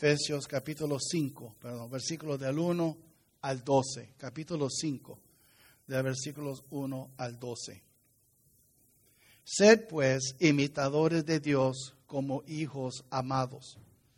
Efesios capítulo 5, versículos del 1 al 12. Capítulo 5, de versículos 1 al 12. Sed pues imitadores de Dios como hijos amados,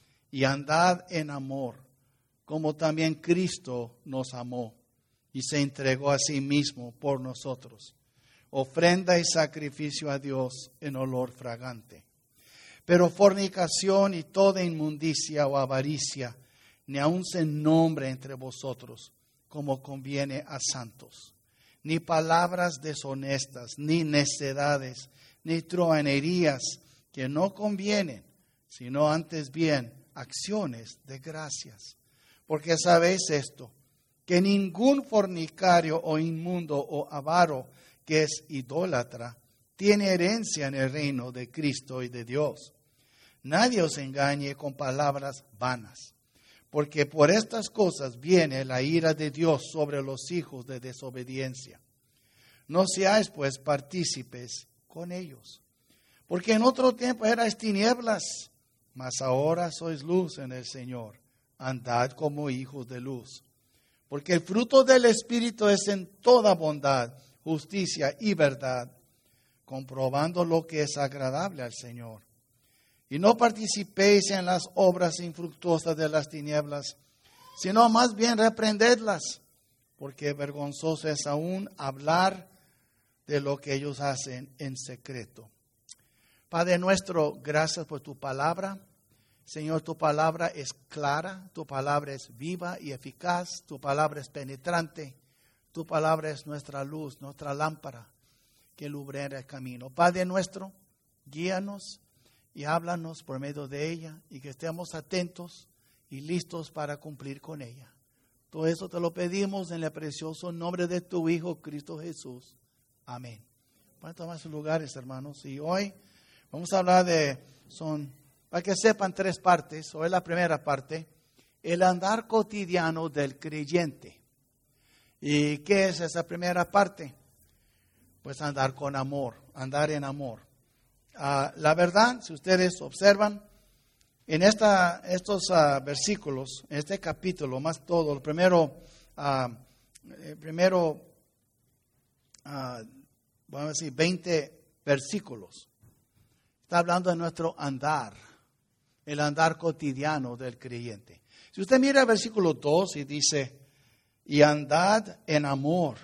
y andad en amor, como también Cristo nos amó, y se entregó a sí mismo por nosotros, ofrenda y sacrificio a Dios en olor fragante. Pero fornicación y toda inmundicia o avaricia, ni aun se nombre entre vosotros, como conviene a santos. Ni palabras deshonestas, ni necedades, ni truhanerías que no convienen, sino antes bien acciones de gracias. Porque sabéis esto, que ningún fornicario o inmundo o avaro que es idólatra tiene herencia en el reino de Cristo y de Dios. Nadie os engañe con palabras vanas, porque por estas cosas viene la ira de Dios sobre los hijos de desobediencia. No seáis pues partícipes con ellos, porque en otro tiempo erais tinieblas, mas ahora sois luz en el Señor. Andad como hijos de luz. Porque el fruto del Espíritu es en toda bondad, justicia y verdad, comprobando lo que es agradable al Señor. Y no participéis en las obras infructuosas de las tinieblas, sino más bien reprendedlas, porque vergonzoso es aún hablar de lo que ellos hacen en secreto. Padre nuestro, gracias por tu palabra. Señor, tu palabra es clara, tu palabra es viva y eficaz, tu palabra es penetrante, tu palabra es nuestra luz, nuestra lámpara que ilumina el camino. Padre nuestro, guíanos y háblanos por medio de ella y que estemos atentos y listos para cumplir con ella. Todo eso te lo pedimos en el precioso nombre de tu Hijo Cristo Jesús. Amén. Pueden tomar sus lugares, hermanos. Y hoy vamos a hablar para que sepan, 3 partes. Hoy la primera parte, el andar cotidiano del creyente. ¿Y qué es esa primera parte? Pues andar con amor, andar en amor. La verdad, si ustedes observan, en estos versículos, en este capítulo, más todo, el primero, vamos a decir, 20 versículos, está hablando de nuestro andar, el andar cotidiano del creyente. Si usted mira el versículo 2 y dice, y andad en amor.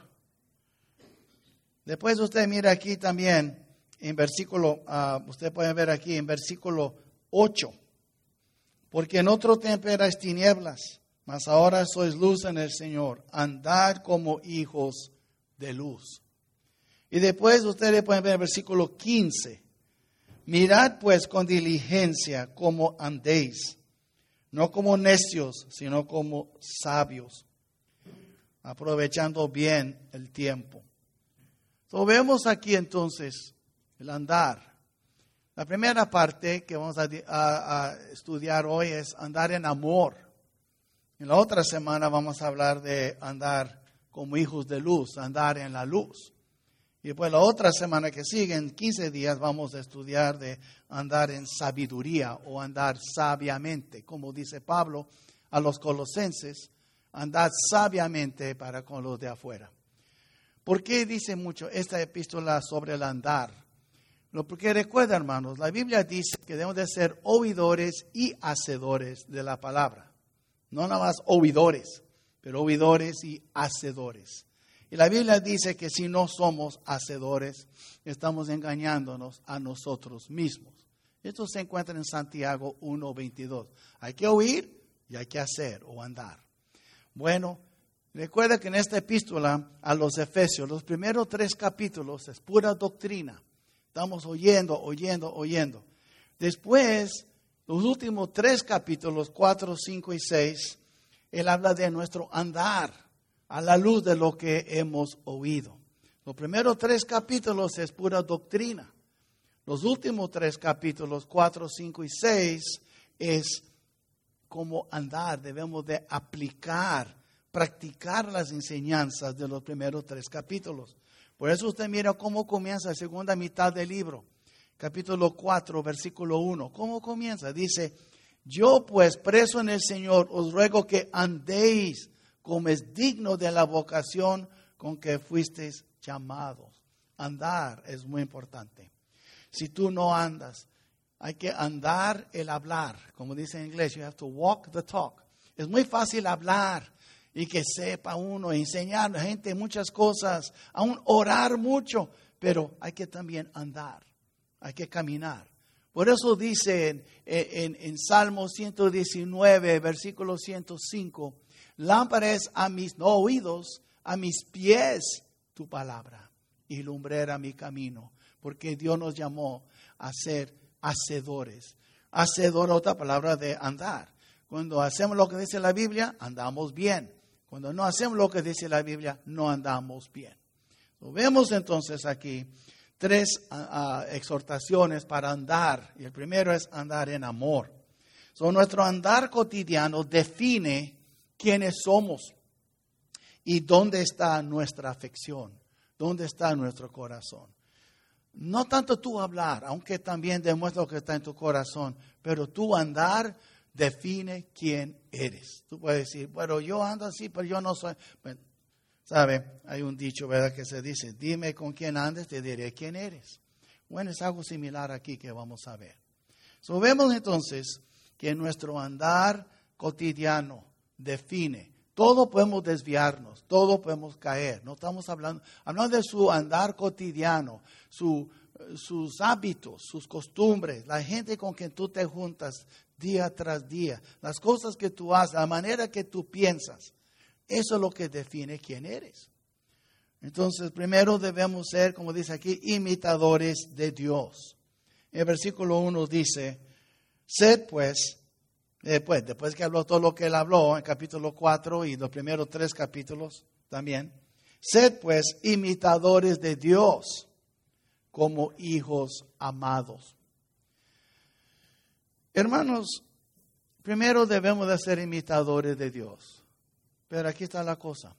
Después usted mira aquí también, en versículo, usted puede ver aquí en versículo 8, porque en otro tiempo erais tinieblas, mas ahora sois luz en el Señor, andad como hijos de luz. Y después ustedes pueden ver el versículo 15, mirad pues con diligencia cómo andéis, no como necios, sino como sabios, aprovechando bien el tiempo. Entonces vemos aquí entonces el andar. La primera parte que vamos a estudiar hoy es andar en amor. En la otra semana vamos a hablar de andar como hijos de luz, andar en la luz. Y después la otra semana que sigue, en 15 días, vamos a estudiar de andar en sabiduría o andar sabiamente. Como dice Pablo a los colosenses, andad sabiamente para con los de afuera. ¿Por qué dice mucho esta epístola sobre el andar? Porque recuerda, hermanos, la Biblia dice que debemos de ser oidores y hacedores de la palabra. No nada más oidores, pero oidores y hacedores. Y la Biblia dice que si no somos hacedores, estamos engañándonos a nosotros mismos. Esto se encuentra en Santiago 1:22. Hay que oír y hay que hacer o andar. Bueno, recuerda que en esta epístola a los Efesios, los primeros 3 capítulos es pura doctrina. Estamos oyendo. Después, los últimos 3 capítulos, 4, 5 y 6, él habla de nuestro andar a la luz de lo que hemos oído. Los primeros 3 capítulos es pura doctrina. Los últimos 3 capítulos, 4, 5 y 6, es cómo andar. Debemos de practicar las enseñanzas de los primeros 3 capítulos. Por eso usted mira cómo comienza la segunda mitad del libro. Capítulo 4, versículo 1. ¿Cómo comienza? Dice, Yo pues, preso en el Señor, os ruego que andéis como es digno de la vocación con que fuisteis llamados. Andar es muy importante. Si tú no andas, hay que andar el hablar. Como dice en inglés, you have to walk the talk. Es muy fácil hablar y que sepa uno, enseñar a la gente muchas cosas, aún orar mucho, pero hay que también andar, hay que caminar. Por eso dice en Salmo 119, versículo 105, lámpara es a mis oídos, a mis pies tu palabra y lumbrera mi camino. Porque Dios nos llamó a ser hacedores. Hacedor, otra palabra de andar. Cuando hacemos lo que dice la Biblia, andamos bien. Cuando no hacemos lo que dice la Biblia, no andamos bien. Vemos entonces aquí 3 exhortaciones para andar. Y el primero es andar en amor. Nuestro andar cotidiano define quiénes somos y dónde está nuestra afección, dónde está nuestro corazón. No tanto tú hablar, aunque también demuestra lo que está en tu corazón, pero tu andar define quién eres. Tú puedes decir, bueno, yo ando así, pero yo no soy. Bueno, ¿sabe? Hay un dicho, ¿verdad? Que se dice, dime con quién andes, te diré quién eres. Bueno, es algo similar aquí que vamos a ver. Vemos entonces que nuestro andar cotidiano define. Todo podemos desviarnos, todo podemos caer. No estamos hablando de su andar cotidiano, sus hábitos, sus costumbres, la gente con quien tú te juntas día tras día, las cosas que tú haces, la manera que tú piensas. Eso es lo que define quién eres. Entonces, primero debemos ser, como dice aquí, imitadores de Dios. El versículo 1 dice, sed pues, después que habló todo lo que él habló en capítulo 4 y los primeros 3 capítulos también, sed pues imitadores de Dios como hijos amados. Hermanos, primero debemos de ser imitadores de Dios. Pero aquí está la cosa.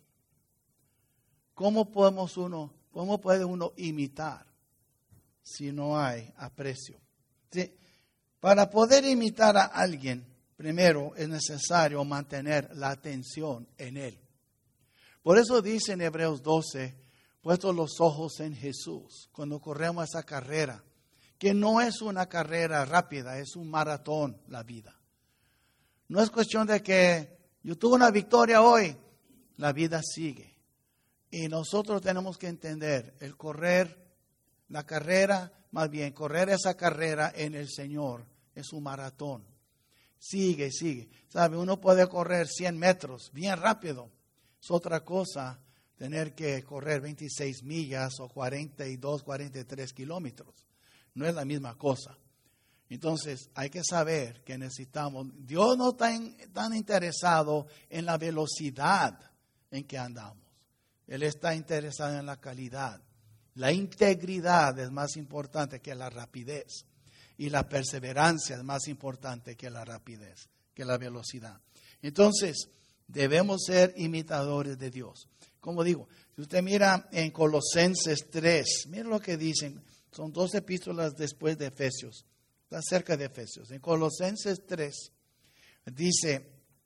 ¿Cómo puede uno imitar si no hay aprecio? ¿Sí? Para poder imitar a alguien, primero es necesario mantener la atención en Él. Por eso dice en Hebreos 12, puestos los ojos en Jesús, cuando corremos esa carrera, que no es una carrera rápida, es un maratón la vida. No es cuestión de que yo tuve una victoria hoy, la vida sigue. Y nosotros tenemos que entender, el correr, la carrera, más bien correr esa carrera en el Señor, es un maratón. Sigue. ¿Sabe? Uno puede correr 100 metros bien rápido. Es otra cosa tener que correr 26 millas o 42, 43 kilómetros. No es la misma cosa. Entonces hay que saber que necesitamos, Dios no está tan interesado en la velocidad en que andamos. Él está interesado en la calidad. La integridad es más importante que la rapidez. Y la perseverancia es más importante que la rapidez, que la velocidad. Entonces, debemos ser imitadores de Dios. Como digo, si usted mira en Colosenses 3, mira lo que dicen. Son 2 epístolas después de Efesios. Está cerca de Efesios. En Colosenses 3 dice,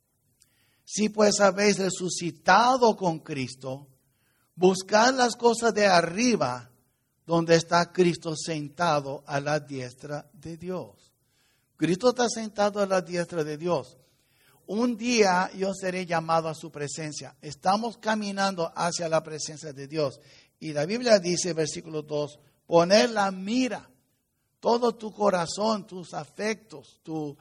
si pues habéis resucitado con Cristo, buscad las cosas de arriba, donde está Cristo sentado a la diestra de Dios. Cristo está sentado a la diestra de Dios. Un día yo seré llamado a su presencia. Estamos caminando hacia la presencia de Dios. Y la Biblia dice, versículo 2, poner la mira, todo tu corazón, tus afectos, tu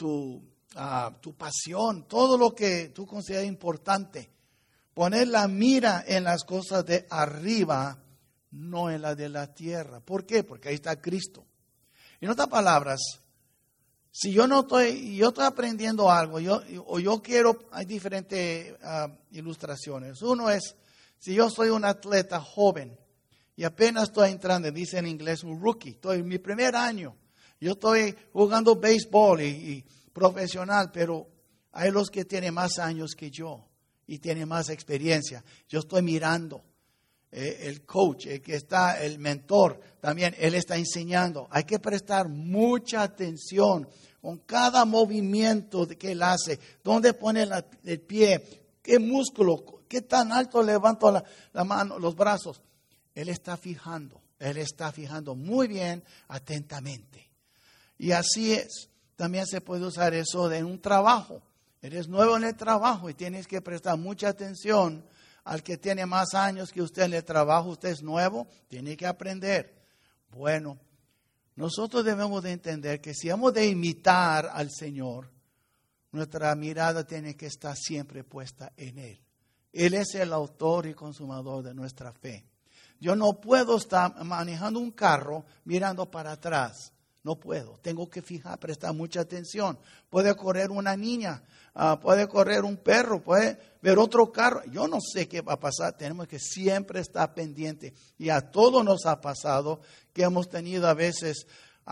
pasión, todo lo que tú consideras importante. Poner la mira en las cosas de arriba, no en la de la tierra. ¿Por qué? Porque ahí está Cristo. En otras palabras, si yo estoy aprendiendo algo, hay diferentes ilustraciones. Uno es, si yo soy un atleta joven y apenas estoy entrando, dice en inglés un rookie, estoy en mi primer año, yo estoy jugando béisbol y profesional, pero hay los que tienen más años que yo y tienen más experiencia. Yo estoy mirando. el coach, el que está, el mentor, también él está enseñando. Hay que prestar mucha atención con cada movimiento que él hace. ¿Dónde pone el pie? ¿Qué músculo? ¿Qué tan alto levanto la mano, los brazos? Él está fijando muy bien, atentamente. Y así es. También se puede usar eso en un trabajo. Eres nuevo en el trabajo y tienes que prestar mucha atención al que tiene más años que usted en el trabajo. Usted es nuevo, tiene que aprender. Bueno, nosotros debemos de entender que si hemos de imitar al Señor, nuestra mirada tiene que estar siempre puesta en Él. Él es el autor y consumador de nuestra fe. Yo no puedo estar manejando un carro mirando para atrás. No puedo. Tengo que prestar mucha atención. Puede correr una niña, puede correr un perro, puede ver otro carro. Yo no sé qué va a pasar. Tenemos que siempre estar pendiente. Y a todos nos ha pasado que hemos tenido a veces,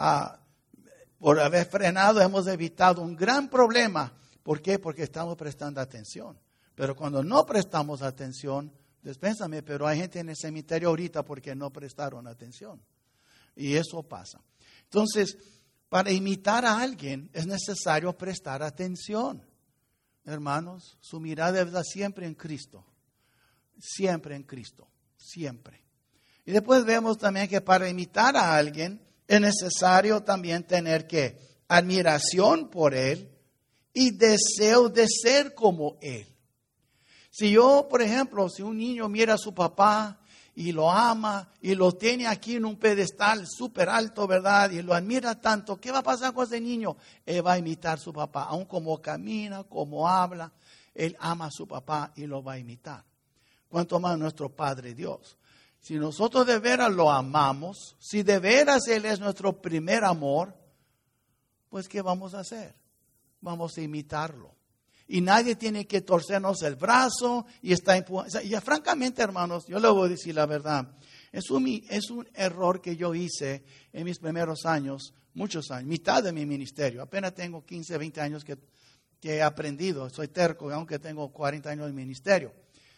por haber frenado, hemos evitado un gran problema. ¿Por qué? Porque estamos prestando atención. Pero cuando no prestamos atención, dispénsame, pero hay gente en el cementerio ahorita porque no prestaron atención. Y eso pasa. Entonces, para imitar a alguien es necesario prestar atención. Hermanos, su mirada debe estar siempre en Cristo. Siempre en Cristo. Siempre. Y después vemos también que para imitar a alguien es necesario también tener que admiración por Él y deseo de ser como Él. Si yo, por ejemplo, si un niño mira a su papá y lo ama y lo tiene aquí en un pedestal súper alto, ¿verdad? Y lo admira tanto, ¿qué va a pasar con ese niño? Él va a imitar a su papá, aun como camina, como habla, él ama a su papá y lo va a imitar. Cuanto más nuestro Padre Dios. Si nosotros de veras lo amamos, si de veras Él es nuestro primer amor, pues ¿qué vamos a hacer? Vamos a imitarlo. Y nadie tiene que torcernos el brazo y está empujando. Y francamente, hermanos, yo le voy a decir la verdad. Es un error que yo hice en mis primeros años, muchos años, mitad de mi ministerio. Apenas tengo 15, 20 años que he aprendido. Soy terco, aunque tengo 40 años de ministerio.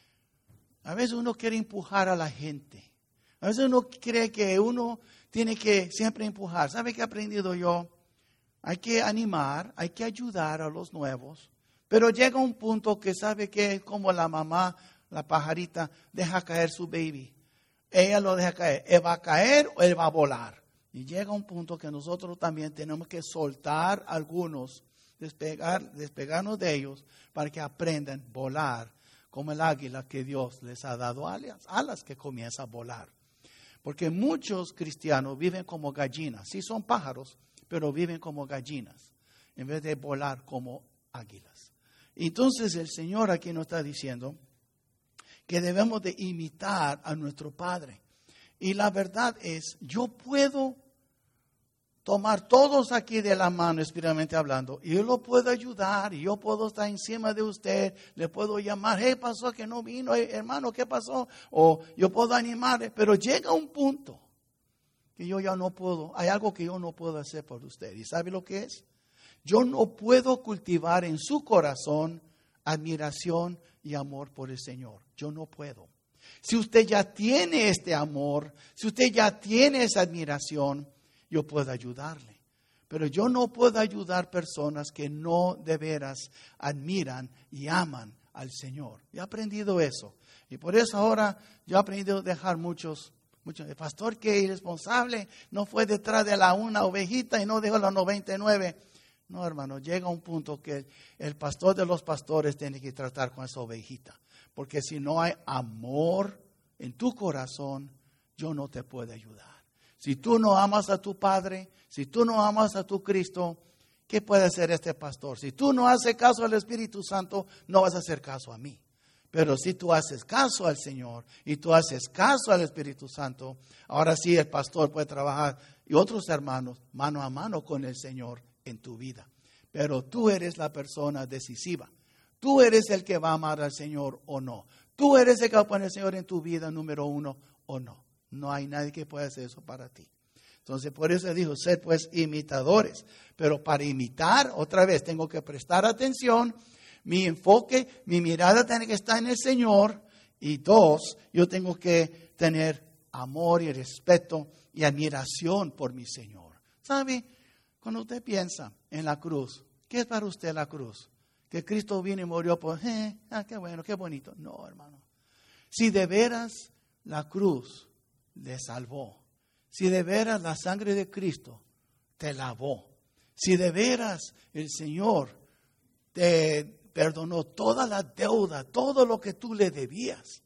A veces uno quiere empujar a la gente. A veces uno cree que uno tiene que siempre empujar. ¿Sabe qué he aprendido yo? Hay que animar, hay que ayudar a los nuevos. Pero llega un punto que sabe que es como la mamá, la pajarita, deja caer su baby. Ella lo deja caer. Él va a caer o él va a volar. Y llega un punto que nosotros también tenemos que soltar algunos, despegarnos de ellos para que aprendan a volar como el águila que Dios les ha dado alas que comienza a volar. Porque muchos cristianos viven como gallinas. Sí son pájaros, pero viven como gallinas en vez de volar como águilas. Entonces el Señor aquí nos está diciendo que debemos de imitar a nuestro Padre. Y la verdad es, yo puedo tomar todos aquí de la mano, espiritualmente hablando, y yo lo puedo ayudar, y yo puedo estar encima de usted, le puedo llamar, hey, pasó que no vino, hermano, ¿qué pasó? O yo puedo animarle, pero llega un punto que yo ya no puedo, hay algo que yo no puedo hacer por usted. ¿Y sabe lo que es? Yo no puedo cultivar en su corazón admiración y amor por el Señor. Yo no puedo. Si usted ya tiene este amor, si usted ya tiene esa admiración, yo puedo ayudarle. Pero yo no puedo ayudar personas que no de veras admiran y aman al Señor. Yo he aprendido eso. Y por eso ahora yo he aprendido a dejar muchos. El pastor que irresponsable no fue detrás de una ovejita y no dejó las 99. No, hermano, llega un punto que el pastor de los pastores tiene que tratar con esa ovejita. Porque si no hay amor en tu corazón, yo no te puedo ayudar. Si tú no amas a tu Padre, si tú no amas a tu Cristo, ¿qué puede hacer este pastor? Si tú no haces caso al Espíritu Santo, no vas a hacer caso a mí. Pero si tú haces caso al Señor y tú haces caso al Espíritu Santo, ahora sí el pastor puede trabajar y otros hermanos mano a mano con el Señor en tu vida. Pero tú eres la persona decisiva. Tú eres el que va a amar al Señor o no. Tú eres el que va a poner al Señor en tu vida número 1 o no. No hay nadie que pueda hacer eso para ti. Entonces, por eso dijo, sed pues imitadores. Pero para imitar, otra vez, tengo que prestar atención. Mi enfoque, mi mirada tiene que estar en el Señor. Y dos, yo tengo que tener amor y respeto y admiración por mi Señor. ¿Sabe? Cuando usted piensa en la cruz, ¿qué es para usted la cruz? Que Cristo vino y murió por, qué bueno, qué bonito. No, hermano. Si de veras la cruz le salvó, si de veras la sangre de Cristo te lavó, si de veras el Señor te perdonó toda la deuda, todo lo que tú le debías,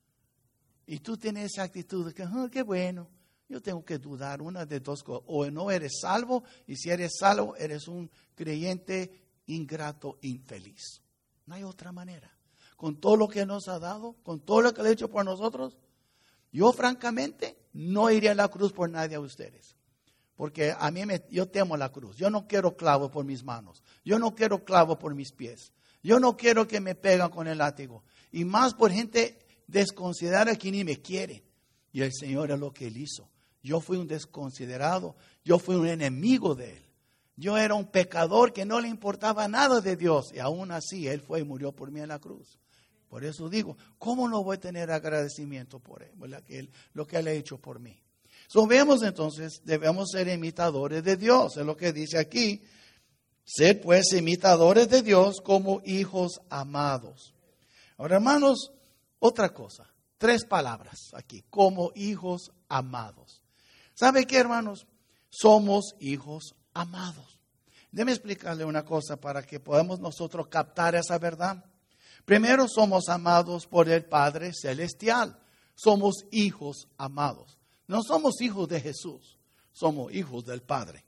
y tú tienes esa actitud de que, qué bueno, yo tengo que dudar una de dos cosas. O no eres salvo, y si eres salvo, eres un creyente ingrato, infeliz. No hay otra manera. Con todo lo que nos ha dado, con todo lo que le ha hecho por nosotros, yo francamente no iría a la cruz por nadie de ustedes. Porque yo temo la cruz. Yo no quiero clavos por mis manos. Yo no quiero clavos por mis pies. Yo no quiero que me pegan con el látigo. Y más por gente desconsiderada que ni me quiere. Y el Señor es lo que Él hizo. Yo fui un desconsiderado. Yo fui un enemigo de Él. Yo era un pecador que no le importaba nada de Dios. Y aún así Él fue y murió por mí en la cruz. Por eso digo, ¿cómo no voy a tener agradecimiento por Él? Lo que Él ha hecho por mí. Vemos entonces, debemos ser imitadores de Dios. Es lo que dice aquí. Sed pues imitadores de Dios como hijos amados. Ahora, hermanos, otra cosa. 3 palabras aquí. Como hijos amados. ¿Sabe qué, hermanos? Somos hijos amados. Déjeme explicarle una cosa para que podamos nosotros captar esa verdad. Primero, somos amados por el Padre Celestial. Somos hijos amados. No somos hijos de Jesús, somos hijos del Padre.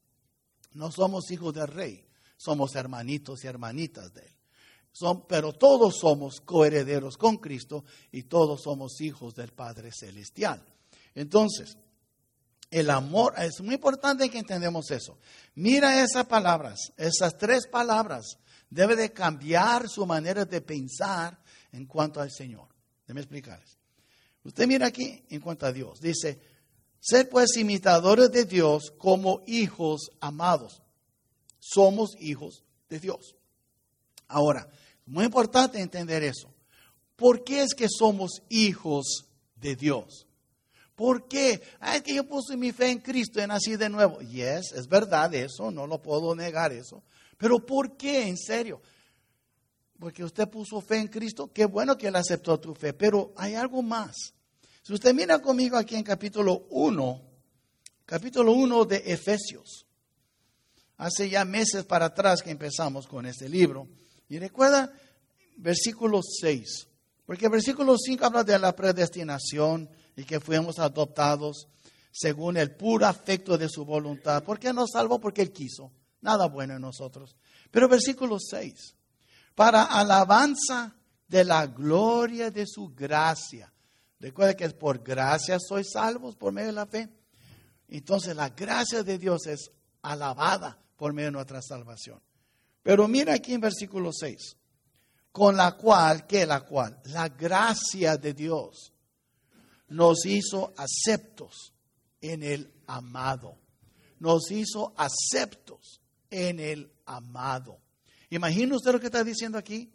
No somos hijos del Rey, somos hermanitos y hermanitas de Él. Pero todos somos coherederos con Cristo y todos somos hijos del Padre Celestial. Entonces, el amor, es muy importante que entendamos eso. Mira esas palabras, esas 3 palabras, debe de cambiar su manera de pensar en cuanto al Señor. Déjame explicarles. Usted mira aquí en cuanto a Dios. Dice, sed pues imitadores de Dios como hijos amados. Somos hijos de Dios. Ahora, muy importante entender eso. ¿Por qué es que somos hijos de Dios? ¿Por qué? Es que yo puse mi fe en Cristo y nací de nuevo. Yes, es verdad eso, no lo puedo negar eso. Pero ¿por qué? En serio. Porque usted puso fe en Cristo, qué bueno que Él aceptó tu fe, pero hay algo más. Si usted mira conmigo aquí en capítulo 1 de Efesios, hace ya meses para atrás que empezamos con este libro, y recuerda versículo 6, porque el versículo 5 habla de la predestinación y que fuimos adoptados según el puro afecto de su voluntad. ¿Por qué nos salvó? Porque Él quiso, nada bueno en nosotros. Pero versículo 6, para alabanza de la gloria de su gracia. Recuerda que es por gracia sois salvos por medio de la fe. Entonces la gracia de Dios es alabada por medio de nuestra salvación. Pero mira aquí en versículo 6. Con la cual, ¿qué es la cual? La gracia de Dios nos hizo aceptos en el amado. Nos hizo aceptos en el amado. ¿Imagina usted lo que está diciendo aquí?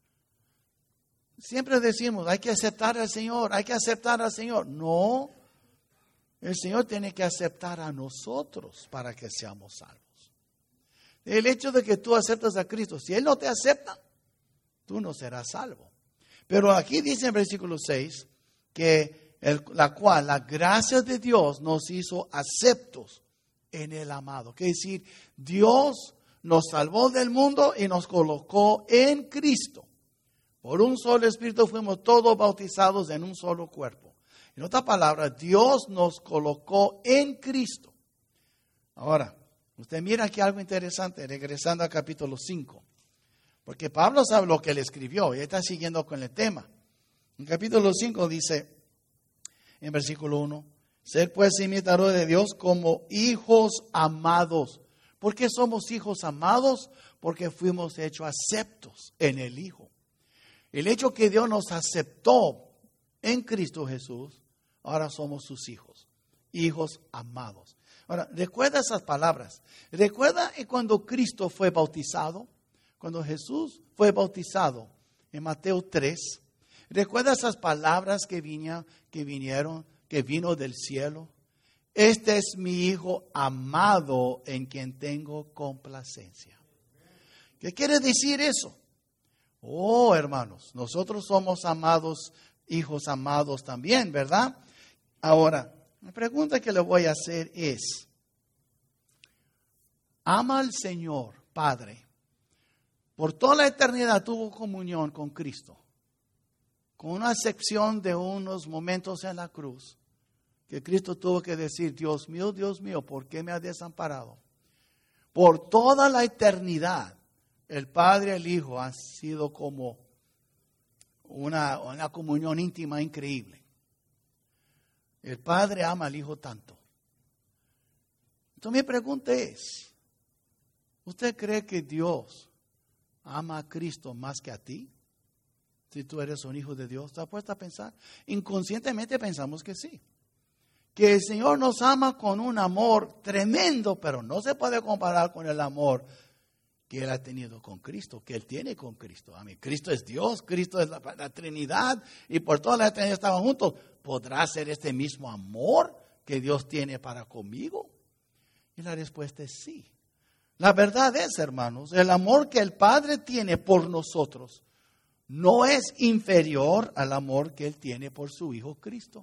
Siempre decimos, hay que aceptar al Señor, hay que aceptar al Señor. No, el Señor tiene que aceptar a nosotros para que seamos salvos. El hecho de que tú aceptas a Cristo, si Él no te acepta, tú no serás salvo. Pero aquí dice en versículo 6 que la gracia de Dios nos hizo aceptos en el amado. Quiere decir, Dios nos salvó del mundo y nos colocó en Cristo. Por un solo Espíritu fuimos todos bautizados en un solo cuerpo. En otra palabra, Dios nos colocó en Cristo. Ahora, usted mira aquí algo interesante, regresando al capítulo 5. Porque Pablo sabe lo que él escribió y está siguiendo con el tema. En capítulo 5 dice, en versículo 1, ser pues imitadores de Dios como hijos amados. ¿Por qué somos hijos amados? Porque fuimos hechos aceptos en el Hijo. El hecho que Dios nos aceptó en Cristo Jesús, ahora somos sus hijos, hijos amados. Ahora, recuerda esas palabras. Recuerda cuando Cristo fue bautizado, cuando Jesús fue bautizado en Mateo 3. ¿Recuerda esas palabras que vino del cielo? Este es mi Hijo amado en quien tengo complacencia. ¿Qué quiere decir eso? Oh, hermanos, nosotros somos amados, hijos amados también, ¿verdad? Ahora, la pregunta que le voy a hacer es, ¿ama al Señor, Padre? Por toda la eternidad tuvo comunión con Cristo, con una excepción de unos momentos en la cruz, que Cristo tuvo que decir, Dios mío, ¿por qué me has desamparado? Por toda la eternidad, el Padre y el Hijo han sido como una comunión íntima increíble. El Padre ama al Hijo tanto. Entonces mi pregunta es, ¿usted cree que Dios ama a Cristo más que a ti? Si tú eres un hijo de Dios, ¿te has puesto a pensar? Inconscientemente pensamos que sí. Que el Señor nos ama con un amor tremendo, pero no se puede comparar con el amor que Él ha tenido con Cristo, que Él tiene con Cristo. A mí, Cristo es Dios, Cristo es la Trinidad, y por toda la eternidad estaban juntos. ¿Podrá ser este mismo amor que Dios tiene para conmigo? Y la respuesta es sí. La verdad es, hermanos, el amor que el Padre tiene por nosotros no es inferior al amor que Él tiene por su Hijo Cristo.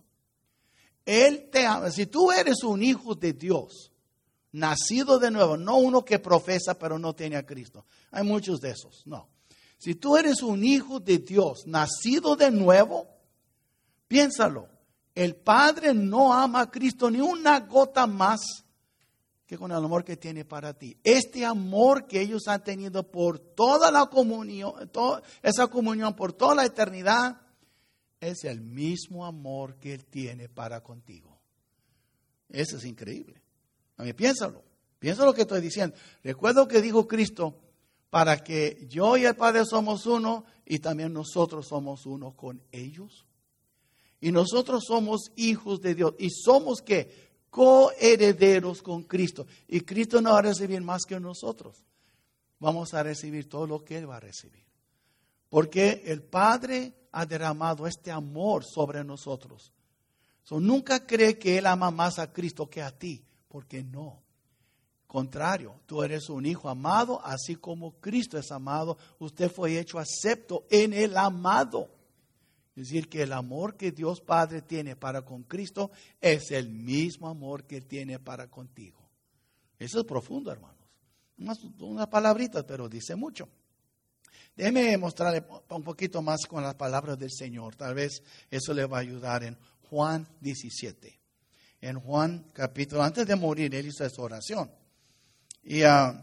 Él te ama. Si tú eres un hijo de Dios, nacido de nuevo, no uno que profesa pero no tiene a Cristo. Hay muchos de esos, no. Si tú eres un hijo de Dios, nacido de nuevo, piénsalo. El Padre no ama a Cristo ni una gota más que con el amor que tiene para ti. Este amor que ellos han tenido por toda la comunión, esa comunión por toda la eternidad, es el mismo amor que Él tiene para contigo. Eso es increíble. A mí, piénsalo lo que estoy diciendo. Recuerdo que dijo Cristo, para que yo y el Padre somos uno y también nosotros somos uno con ellos. Y nosotros somos hijos de Dios y somos ¿qué? Coherederos con Cristo. Y Cristo no va a recibir más que nosotros. Vamos a recibir todo lo que Él va a recibir. Porque el Padre ha derramado este amor sobre nosotros. Nunca cree que Él ama más a Cristo que a ti, porque no. Contrario, tú eres un hijo amado, así como Cristo es amado. Usted fue hecho acepto en el amado. Es decir, que el amor que Dios Padre tiene para con Cristo es el mismo amor que Él tiene para contigo. Eso es profundo, hermanos. Unas palabritas, pero dice mucho. Déjeme mostrarle un poquito más con las palabras del Señor. Tal vez eso le va a ayudar en Juan 17. En Juan capítulo, antes de morir, Él hizo esa oración. Y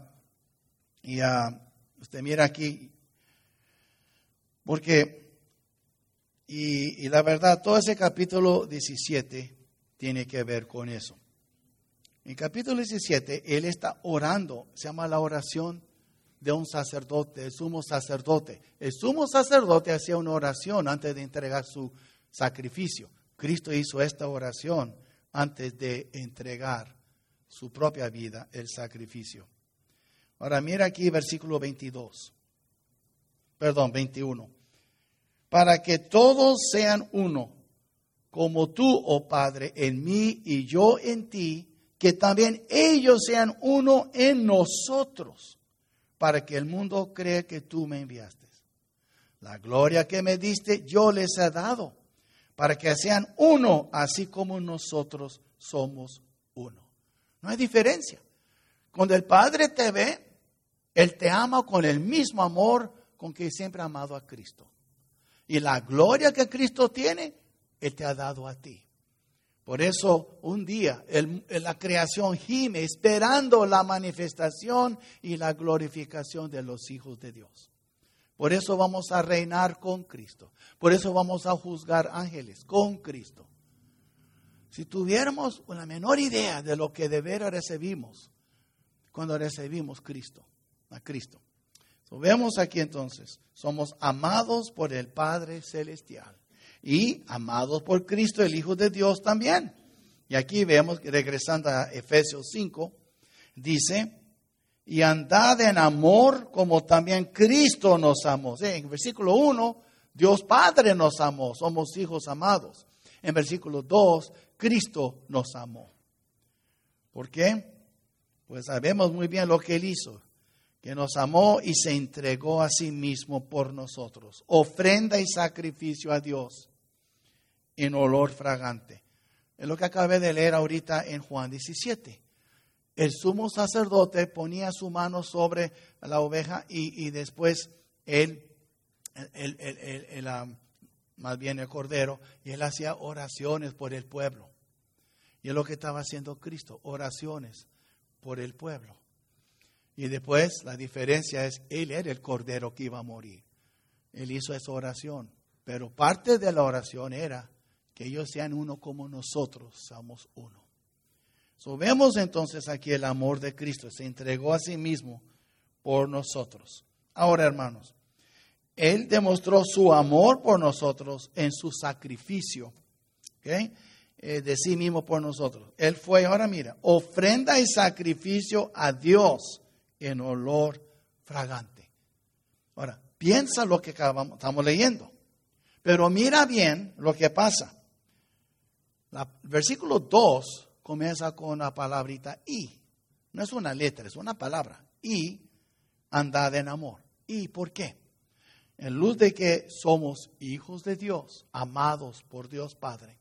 usted mira aquí, porque, y la verdad, todo ese capítulo 17 tiene que ver con eso. En capítulo 17, Él está orando, se llama la oración de un sacerdote, el sumo sacerdote. El sumo sacerdote hacía una oración antes de entregar su sacrificio. Cristo hizo esta oración antes de entregar su propia vida, el sacrificio. Ahora mira aquí versículo 21. Para que todos sean uno, como tú, oh Padre, en mí y yo en ti, que también ellos sean uno en nosotros, para que el mundo crea que tú me enviaste. La gloria que me diste, yo les he dado, para que sean uno, así como nosotros somos uno. No hay diferencia. Cuando el Padre te ve, Él te ama con el mismo amor con que siempre ha amado a Cristo. Y la gloria que Cristo tiene, Él te ha dado a ti. Por eso un día la creación gime esperando la manifestación y la glorificación de los hijos de Dios. Por eso vamos a reinar con Cristo. Por eso vamos a juzgar ángeles con Cristo. Si tuviéramos una menor idea de lo que de veras recibimos cuando recibimos a Cristo. Vemos aquí entonces, somos amados por el Padre Celestial. Y amados por Cristo, el Hijo de Dios también. Y aquí vemos, regresando a Efesios 5, dice, y andad en amor como también Cristo nos amó. En el versículo 1 Dios Padre nos amó, somos hijos amados. En versículo 2, Cristo nos amó. ¿Por qué? Pues sabemos muy bien lo que Él hizo, que nos amó y se entregó a sí mismo por nosotros. Ofrenda y sacrificio a Dios en olor fragante. Es lo que acabé de leer ahorita en Juan 17. El sumo sacerdote ponía su mano sobre la oveja y después más bien el cordero, y él hacía oraciones por el pueblo. Y es lo que estaba haciendo Cristo, oraciones por el pueblo. Y después la diferencia es, él era el cordero que iba a morir. Él hizo esa oración, pero parte de la oración era que ellos sean uno como nosotros somos uno. Vemos entonces aquí el amor de Cristo, se entregó a sí mismo por nosotros. Ahora, hermanos, Él demostró su amor por nosotros en su sacrificio, ¿okay? De sí mismo por nosotros. Él fue, ahora mira, ofrenda y sacrificio a Dios en olor fragante. Ahora, piensa lo que estamos leyendo, pero mira bien lo que pasa. Versículo 2 comienza con la palabrita y. No es una letra, es una palabra. Y andad en amor. ¿Y por qué? En luz de que somos hijos de Dios, amados por Dios Padre.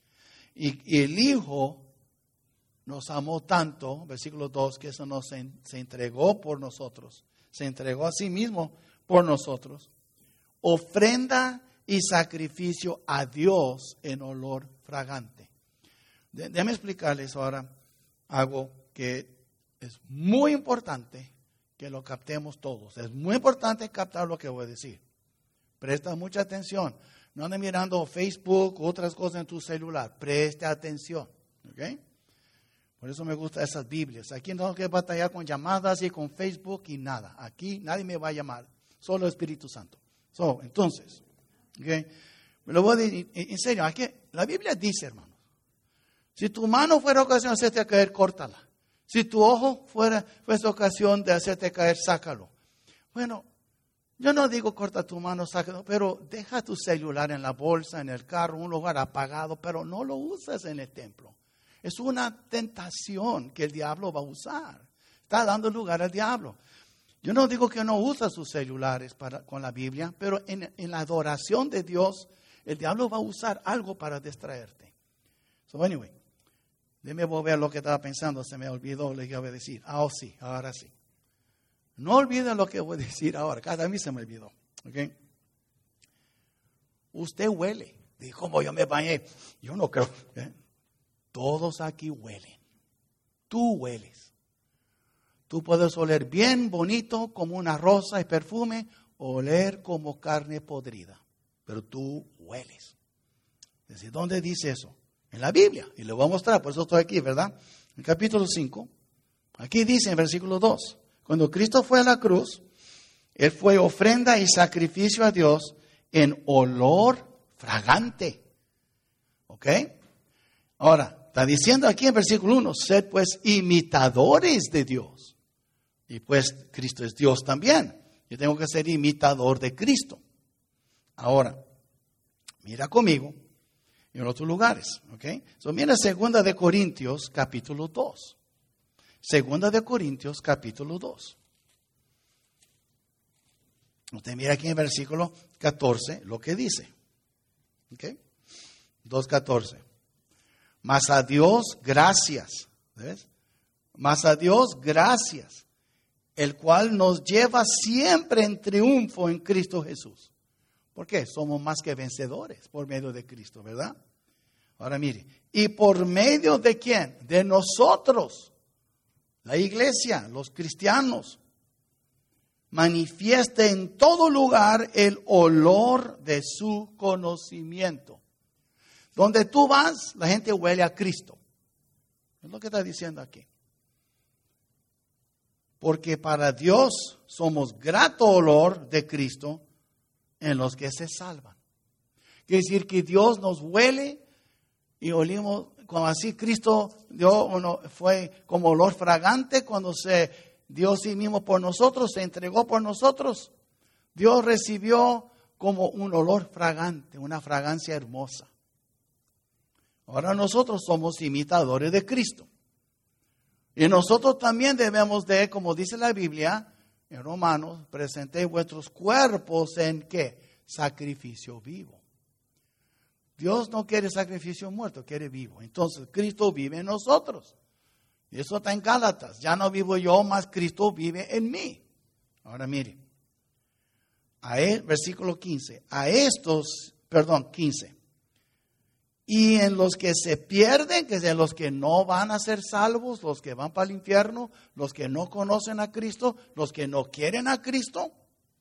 Y el Hijo nos amó tanto, versículo 2, que eso nos se entregó por nosotros. Se entregó a sí mismo por nosotros. Ofrenda y sacrificio a Dios en olor fragante. Déjame explicarles ahora algo que es muy importante que lo captemos todos. Es muy importante captar lo que voy a decir. Presta mucha atención. No ande mirando Facebook u otras cosas en tu celular. Preste atención. ¿Okay? Por eso me gustan esas Biblias. Aquí no tengo que batallar con llamadas y con Facebook y nada. Aquí nadie me va a llamar. Solo el Espíritu Santo. Entonces, ¿okay? Me lo voy a decir en serio. Aquí, la Biblia dice, hermanos, si tu mano fuera ocasión de hacerte caer, córtala. Si tu ojo fuese ocasión de hacerte caer, sácalo. Bueno, yo no digo corta tu mano, sácalo, pero deja tu celular en la bolsa, en el carro, en un lugar apagado, pero no lo uses en el templo. Es una tentación que el diablo va a usar. Está dando lugar al diablo. Yo no digo que no usa sus celulares con la Biblia, pero en la adoración de Dios, el diablo va a usar algo para distraerte. Anyway, déjame volver a lo que estaba pensando, se me olvidó lo que iba a decir. Sí, ahora sí. No olviden lo que voy a decir ahora, cada mí se me olvidó. ¿Okay? Usted huele. Dijo, como yo me bañé, yo no creo. ¿Eh? Todos aquí huelen. Tú hueles. Tú puedes oler bien bonito como una rosa y perfume, o oler como carne podrida. Pero tú hueles. ¿Desde dónde dice eso? En la Biblia. Y lo voy a mostrar, por eso estoy aquí, ¿verdad? En capítulo 5. Aquí dice en versículo 2. Cuando Cristo fue a la cruz, Él fue ofrenda y sacrificio a Dios en olor fragante. ¿Ok? Ahora, está diciendo aquí en versículo 1, sed pues imitadores de Dios. Y pues Cristo es Dios también. Yo tengo que ser imitador de Cristo. Ahora, mira conmigo en otros lugares. ¿Ok? Mira 2 de Corintios capítulo 2. 2 de Corintios capítulo 2. Usted mira aquí en el versículo 14 lo que dice. ¿Ok? 2:14. Mas a Dios gracias. ¿Ves? Mas a Dios gracias, el cual nos lleva siempre en triunfo en Cristo Jesús. ¿Por qué? Somos más que vencedores por medio de Cristo, ¿verdad? Ahora mire, ¿y por medio de quién? De nosotros. La iglesia, los cristianos, manifiesta en todo lugar el olor de su conocimiento. Donde tú vas, la gente huele a Cristo. Es lo que está diciendo aquí. Porque para Dios somos grato olor de Cristo en los que se salvan. Quiere decir que Dios nos huele y olimos. Como así Cristo fue como olor fragante cuando se dio sí mismo por nosotros, se entregó por nosotros. Dios recibió como un olor fragante, una fragancia hermosa. Ahora nosotros somos imitadores de Cristo. Y nosotros también debemos de, como dice la Biblia, en Romanos, presentéis vuestros cuerpos en ¿qué? Sacrificio vivo. Dios no quiere sacrificio muerto, quiere vivo. Entonces Cristo vive en nosotros. Y eso está en Gálatas. Ya no vivo yo, más Cristo vive en mí. Ahora mire. Versículo 15. 15. Y en los que se pierden, que es de los que no van a ser salvos, los que van para el infierno, los que no conocen a Cristo, los que no quieren a Cristo,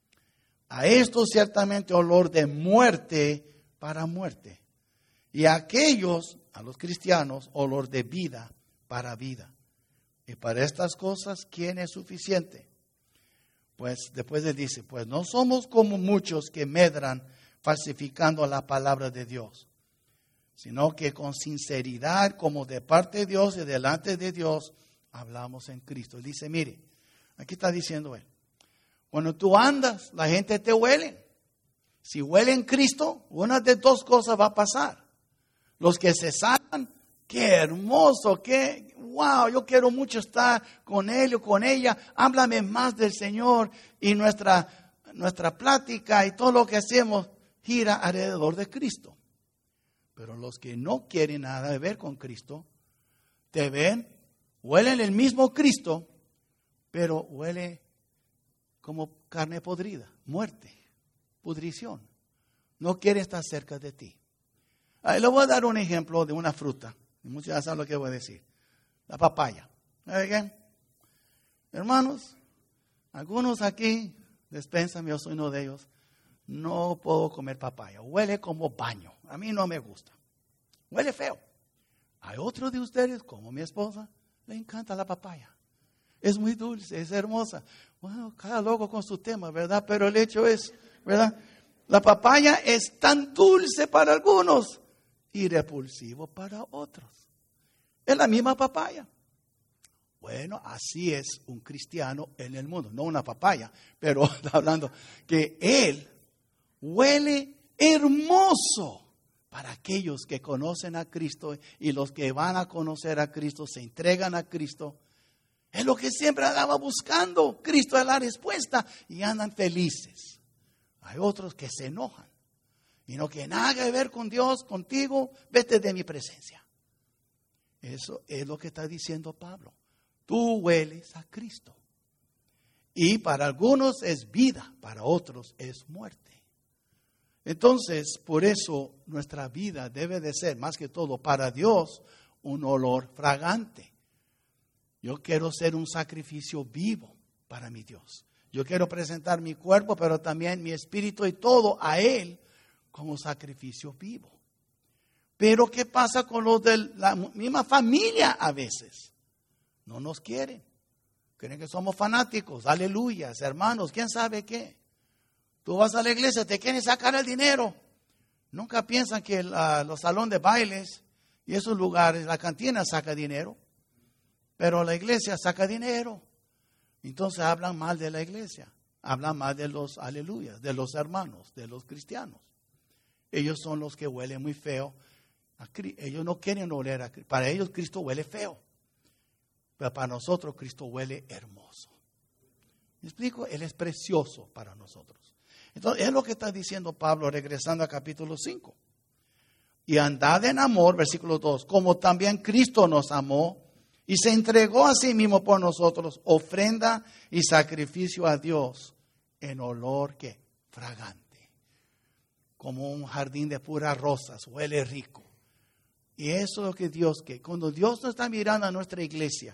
a estos ciertamente olor de muerte para muerte. Y a aquellos, a los cristianos, olor de vida para vida. Y para estas cosas, ¿quién es suficiente? Pues después le dice, pues no somos como muchos que medran falsificando la palabra de Dios, sino que con sinceridad, como de parte de Dios y delante de Dios, hablamos en Cristo. Él dice, mire, aquí está diciendo él, cuando tú andas, la gente te huele. Si huele en Cristo, una de dos cosas va a pasar. Los que se salvan, qué hermoso, qué wow, yo quiero mucho estar con él o con ella. Háblame más del Señor, y nuestra plática y todo lo que hacemos gira alrededor de Cristo. Pero los que no quieren nada de ver con Cristo, te ven, huelen el mismo Cristo, pero huele como carne podrida, muerte, pudrición. No quiere estar cerca de ti. Le voy a dar un ejemplo de una fruta. Muchos ya saben lo que voy a decir. La papaya. ¿Sabe qué? Hermanos, algunos aquí, despénsame, yo soy uno de ellos, no puedo comer papaya. Huele como baño. A mí no me gusta. Huele feo. Hay otros de ustedes, como mi esposa, le encanta la papaya. Es muy dulce, es hermosa. Bueno, cada loco con su tema, ¿verdad? Pero el hecho es, ¿verdad? La papaya es tan dulce para algunos y repulsivo para otros. Es la misma papaya. Bueno, así es un cristiano en el mundo. No una papaya, pero está hablando que él huele hermoso para aquellos que conocen a Cristo, y los que van a conocer a Cristo, se entregan a Cristo. Es lo que siempre andaba buscando. Cristo es la respuesta y andan felices. Hay otros que se enojan y no quieren nada que ver con Dios, contigo, vete de mi presencia. Eso es lo que está diciendo Pablo. Tú hueles a Cristo. Y para algunos es vida, para otros es muerte. Entonces, por eso nuestra vida debe de ser, más que todo para Dios, un olor fragante. Yo quiero ser un sacrificio vivo para mi Dios. Yo quiero presentar mi cuerpo, pero también mi espíritu y todo a Él como sacrificio vivo. Pero ¿qué pasa con los de la misma familia a veces? No nos quieren. Creen que somos fanáticos, aleluyas, hermanos, quién sabe qué. Tú vas a la iglesia, te quieren sacar el dinero. Nunca piensan que los salones de bailes y esos lugares, la cantina saca dinero. Pero la iglesia saca dinero. Entonces hablan mal de la iglesia. Hablan mal de los aleluyas, de los hermanos, de los cristianos. Ellos son los que huelen muy feo. Ellos no quieren oler a Cristo. Para ellos Cristo huele feo. Pero para nosotros Cristo huele hermoso. ¿Me explico? Él es precioso para nosotros. Entonces es lo que está diciendo Pablo regresando a capítulo 5. Y andad en amor, versículo 2, como también Cristo nos amó y se entregó a sí mismo por nosotros, ofrenda y sacrificio a Dios en olor que fragante, como un jardín de puras rosas, huele rico. Y eso es lo que Dios quiere. Cuando Dios nos está mirando a nuestra iglesia,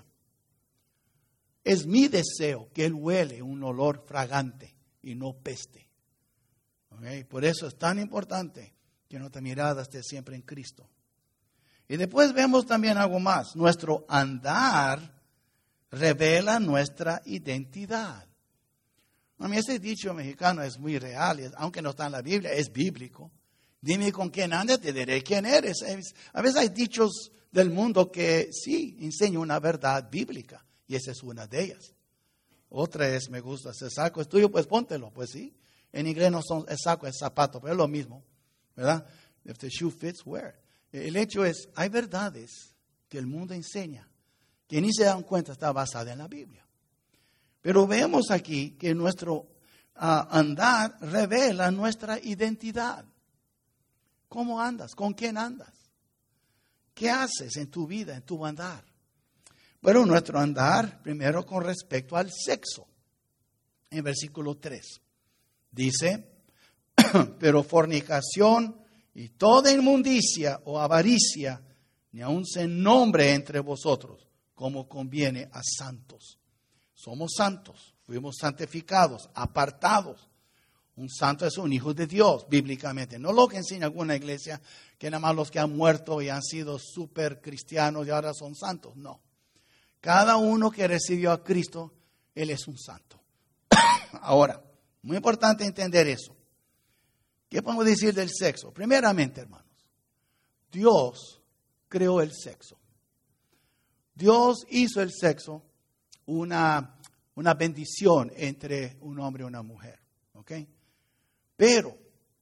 es mi deseo que Él huele un olor fragante y no peste. ¿Okay? Por eso es tan importante que nuestra mirada esté siempre en Cristo. Y después vemos también algo más. Nuestro andar revela nuestra identidad. A mí ese dicho mexicano es muy real, aunque no está en la Biblia, es bíblico. Dime con quién andas, te diré quién eres. A veces hay dichos del mundo que sí enseñan una verdad bíblica, y esa es una de ellas. Otra es, me gusta, ese saco es tuyo, pues póntelo, pues sí. En inglés no son el saco, es zapato, pero es lo mismo, ¿verdad? If the shoe fits, wear it. El hecho es, hay verdades que el mundo enseña, que ni se dan cuenta está basada en la Biblia. Pero vemos aquí que nuestro andar revela nuestra identidad. ¿Cómo andas? ¿Con quién andas? ¿Qué haces en tu vida, en tu andar? Bueno, nuestro andar, primero con respecto al sexo. En versículo 3, dice, pero fornicación y toda inmundicia o avaricia, ni aun se nombre entre vosotros, como conviene a santos. Somos santos, fuimos santificados, apartados. Un santo es un hijo de Dios, bíblicamente. No lo que enseña alguna iglesia, que nada más los que han muerto y han sido súper cristianos y ahora son santos. No. Cada uno que recibió a Cristo, Él es un santo. Ahora, muy importante entender eso. ¿Qué podemos decir del sexo? Primeramente, hermanos, Dios creó el sexo. Dios hizo el sexo una bendición entre un hombre y una mujer. ¿Ok? Pero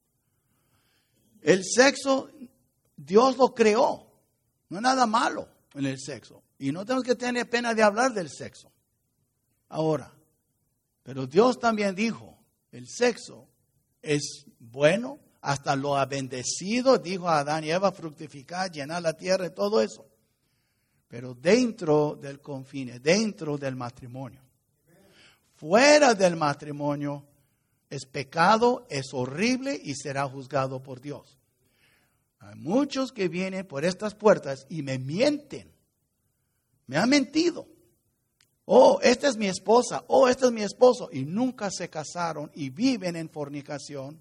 el sexo, Dios lo creó. No hay nada malo en el sexo. Y no tenemos que tener pena de hablar del sexo. Ahora, pero Dios también dijo, el sexo es bueno, hasta lo ha bendecido, dijo a Adán y Eva, fructificar, llenar la tierra y todo eso. Pero dentro del confine, dentro del matrimonio. Fuera del matrimonio es pecado, es horrible y será juzgado por Dios. Hay muchos que vienen por estas puertas y me mienten. Me han mentido. Oh, esta es mi esposa. Oh, este es mi esposo. Y nunca se casaron y viven en fornicación.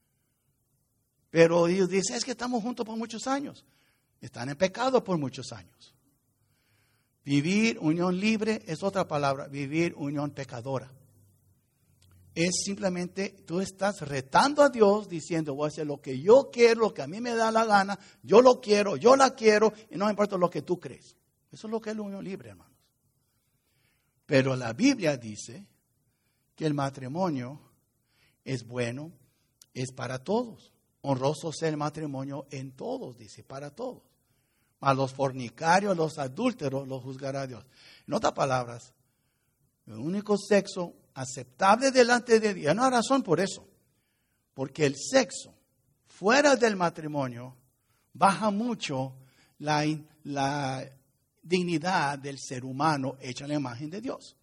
Pero ellos dicen, es que estamos juntos por muchos años. Están en pecado por muchos años. Vivir unión libre es otra palabra. Vivir unión pecadora. Es simplemente, tú estás retando a Dios diciendo, voy a hacer lo que yo quiero, lo que a mí me da la gana. Yo lo quiero, yo la quiero y no me importa lo que tú crees. Eso es lo que es la unión libre, hermanos. Pero la Biblia dice que el matrimonio es bueno, es para todos. Honroso sea el matrimonio en todos, dice, para todos. A los fornicarios, los adúlteros, los juzgará Dios. En otras palabras, el único sexo aceptable delante de Dios, no hay razón por eso. Porque el sexo fuera del matrimonio baja mucho la dignidad del ser humano hecha en la imagen de Dios.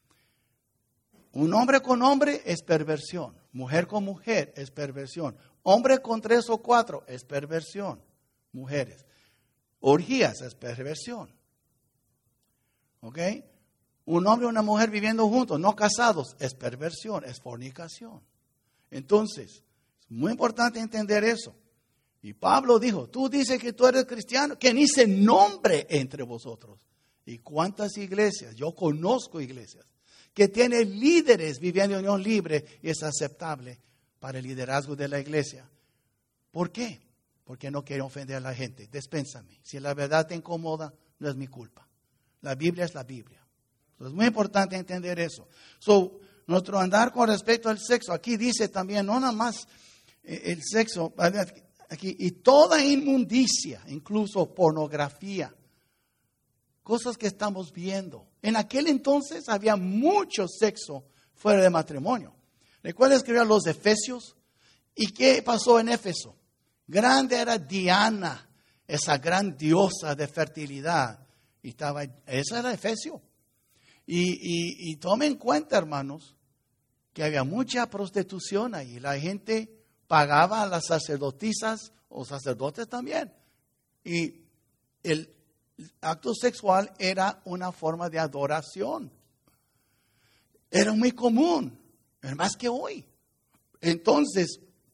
Un hombre con hombre es perversión. Mujer con mujer es perversión. Hombre con 3 o 4 es perversión. Mujeres. Orgías es perversión. ¿Ok? Un hombre y una mujer viviendo juntos, no casados, es perversión, es fornicación. Entonces, es muy importante entender eso. Y Pablo dijo, tú dices que tú eres cristiano, que ni se nombre entre vosotros. ¿Y cuántas iglesias? Yo conozco iglesias que tienen líderes viviendo en unión libre y es aceptable para el liderazgo de la iglesia. ¿Por qué? Porque no quiero ofender a la gente. Dispénsame. Si la verdad te incomoda, no es mi culpa. La Biblia es la Biblia. Entonces, es muy importante entender eso. Nuestro andar con respecto al sexo, aquí dice también, no nada más el sexo, aquí, y toda inmundicia, incluso pornografía, cosas que estamos viendo. En aquel entonces había mucho sexo fuera de matrimonio. ¿Recuerda escribir a los Efesios? ¿Y qué pasó en Éfeso? Grande era Diana, esa gran diosa de fertilidad. Esa era Efesio. Y tomen en cuenta, hermanos, que había mucha prostitución ahí. La gente pagaba a las sacerdotisas o sacerdotes también. Y el acto sexual era una forma de adoración. Era muy común, más que hoy. Entonces,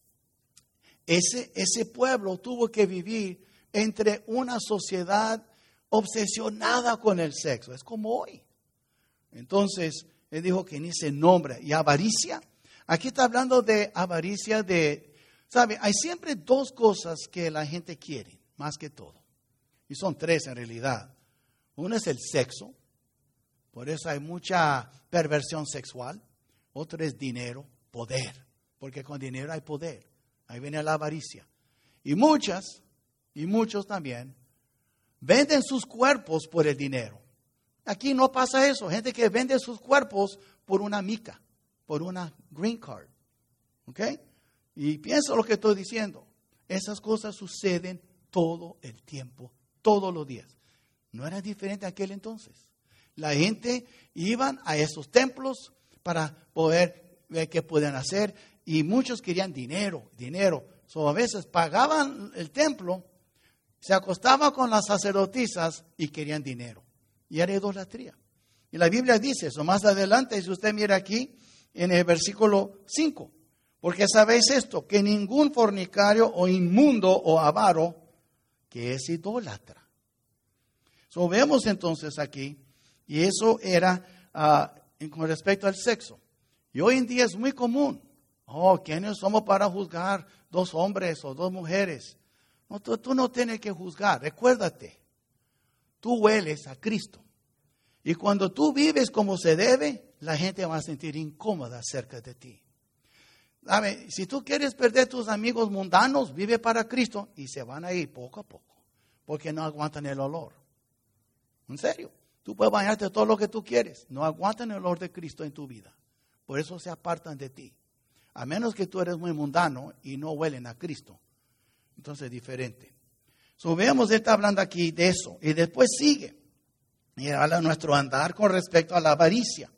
ese pueblo tuvo que vivir entre una sociedad obsesionada con el sexo. Es como hoy. Entonces, él dijo que ni se nombra. Y avaricia. Aquí está hablando de avaricia ¿sabe? Hay siempre 2 cosas que la gente quiere, más que todo. Y son 3 en realidad. Uno es el sexo. Por eso hay mucha perversión sexual. Otro es dinero, poder. porque con dinero hay poder. Ahí viene la avaricia. Y muchos también venden sus cuerpos por el dinero. Aquí no pasa eso. Gente que vende sus cuerpos por una mica, por una green card. ¿Ok? Y piensa lo que estoy diciendo. Esas cosas suceden todo el tiempo, todos los días. No era diferente aquel entonces. La gente iban a esos templos para poder ver qué podían hacer. Y muchos querían dinero. A veces pagaban el templo, se acostaban con las sacerdotisas y querían dinero. Y era idolatría. Y la Biblia dice eso. Más adelante, si usted mira aquí, en el versículo 5. Porque sabéis esto, que ningún fornicario o inmundo o avaro que es idólatra. Vemos entonces aquí, y eso era con respecto al sexo. Y hoy en día es muy común. ¿Quiénes somos para juzgar 2 hombres o 2 mujeres? No, tú no tienes que juzgar. Recuérdate, tú hueles a Cristo. Y cuando tú vives como se debe, la gente va a sentir incómoda cerca de ti. Si tú quieres perder tus amigos mundanos, vive para Cristo y se van a ir poco a poco, porque no aguantan el olor. En serio, tú puedes bañarte todo lo que tú quieres, no aguantan el olor de Cristo en tu vida. Por eso se apartan de ti. A menos que tú eres muy mundano y no huelen a Cristo. Entonces es diferente. Vemos, él está hablando aquí de eso. Y después sigue. Y habla de nuestro andar con respecto a la avaricia.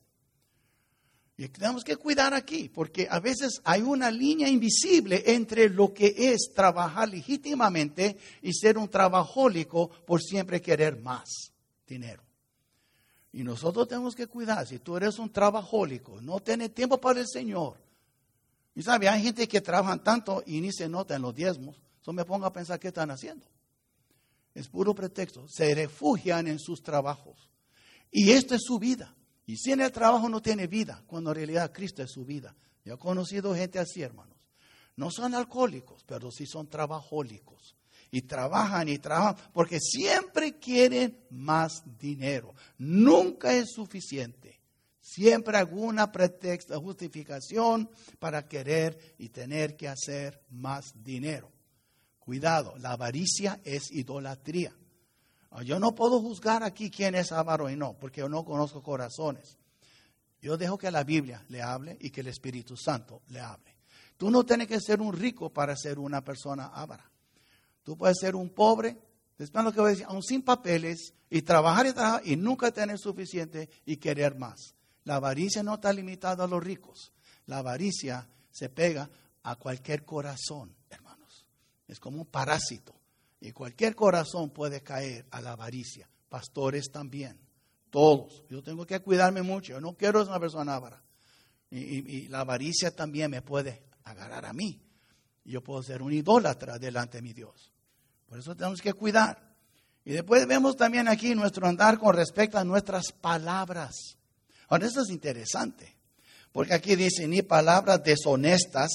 Y tenemos que cuidar aquí, porque a veces hay una línea invisible entre lo que es trabajar legítimamente y ser un trabajólico por siempre querer más dinero. Y nosotros tenemos que cuidar. Si tú eres un trabajólico, no tienes tiempo para el Señor. Y sabe, hay gente que trabajan tanto y ni se nota en los diezmos. Eso me pongo a pensar qué están haciendo. Es puro pretexto. Se refugian en sus trabajos. Y esto es su vida. Y si en el trabajo no tiene vida, cuando en realidad Cristo es su vida. Yo he conocido gente así, hermanos. No son alcohólicos, pero sí son trabajólicos. Y trabajan porque siempre quieren más dinero. Nunca es suficiente. Siempre alguna pretexto, justificación para querer y tener que hacer más dinero. Cuidado, la avaricia es idolatría. Yo no puedo juzgar aquí quién es avaro y no, porque yo no conozco corazones. Yo dejo que la Biblia le hable y que el Espíritu Santo le hable. Tú no tienes que ser un rico para ser una persona avara. Tú puedes ser un pobre, después lo que voy a decir, aún sin papeles, y trabajar y nunca tener suficiente y querer más. La avaricia no está limitada a los ricos. La avaricia se pega a cualquier corazón, hermanos. Es como un parásito. Y cualquier corazón puede caer a la avaricia. Pastores también. Todos. Yo tengo que cuidarme mucho. Yo no quiero ser una persona avara. Y la avaricia también me puede agarrar a mí. Y yo puedo ser un idólatra delante de mi Dios. Por eso tenemos que cuidar. Y después vemos también aquí nuestro andar con respecto a nuestras palabras. Ahora, esto es interesante, porque aquí dice, ni palabras deshonestas.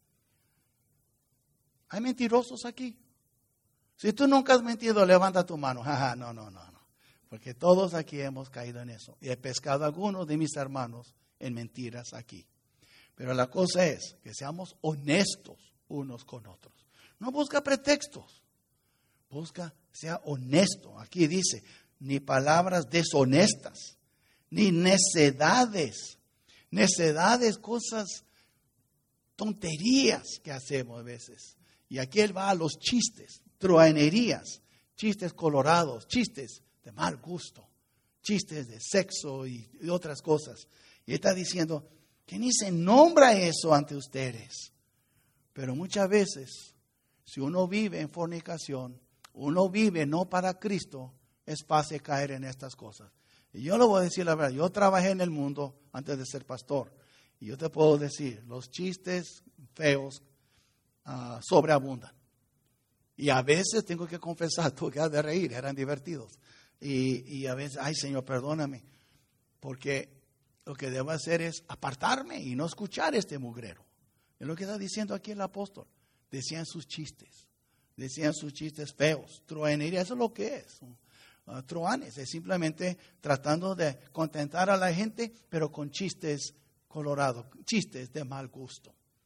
¿Hay mentirosos aquí? Si tú nunca has mentido, levanta tu mano. No. Porque todos aquí hemos caído en eso. Y he pescado a algunos de mis hermanos en mentiras aquí. Pero la cosa es que seamos honestos unos con otros. No busca pretextos. Sea honesto. Aquí dice, ni palabras deshonestas. Ni necedades. Necedades, cosas, tonterías que hacemos a veces. Y aquí él va a los chistes, truanerías, chistes colorados, chistes de mal gusto, chistes de sexo y otras cosas. Y él está diciendo que ni se nombra eso ante ustedes. Pero muchas veces, si uno vive en fornicación, uno vive no para Cristo, es fácil caer en estas cosas. Y yo le voy a decir la verdad, yo trabajé en el mundo antes de ser pastor. Y yo te puedo decir, los chistes feos sobreabundan. Y a veces tengo que confesar, tuve que de reír, eran divertidos. Y a veces, ay Señor, perdóname, porque lo que debo hacer es apartarme y no escuchar este mugrero. Es lo que está diciendo aquí el apóstol. Decían sus chistes feos, truanería, eso es lo que es. Truanes, es simplemente tratando de contentar a la gente, pero con chistes colorados, chistes de mal gusto.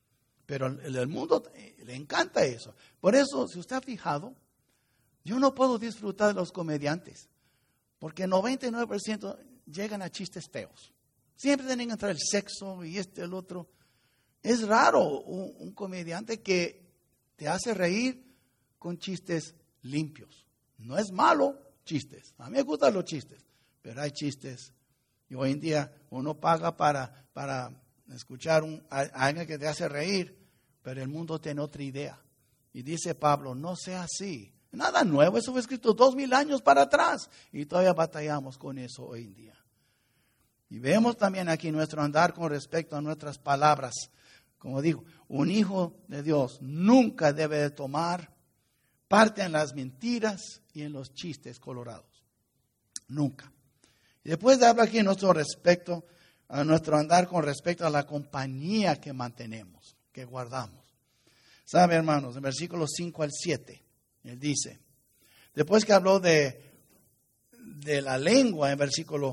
Pero el mundo le encanta eso. Por eso, si usted ha fijado, yo no puedo disfrutar de los comediantes, porque 99% llegan a chistes feos. Siempre tienen que entrar el sexo y el otro. Es raro un comediante que te hace reír con chistes limpios. No es malo chistes. A mí me gustan los chistes, pero hay chistes. Y hoy en día uno paga para escuchar a alguien que te hace reír, pero el mundo tiene otra idea. Y dice Pablo, no sea así. Nada nuevo, eso fue escrito 2000 años para atrás. Y todavía batallamos con eso hoy en día. Y vemos también aquí nuestro andar con respecto a nuestras palabras. Como digo, un hijo de Dios nunca debe de tomar parte en las mentiras y en los chistes colorados. Nunca. Y después de hablar aquí nuestro respecto a nuestro andar con respecto a la compañía que mantenemos, que guardamos. ¿Sabe, hermanos? En versículos 5 al 7, él dice, después que habló de la lengua en versículo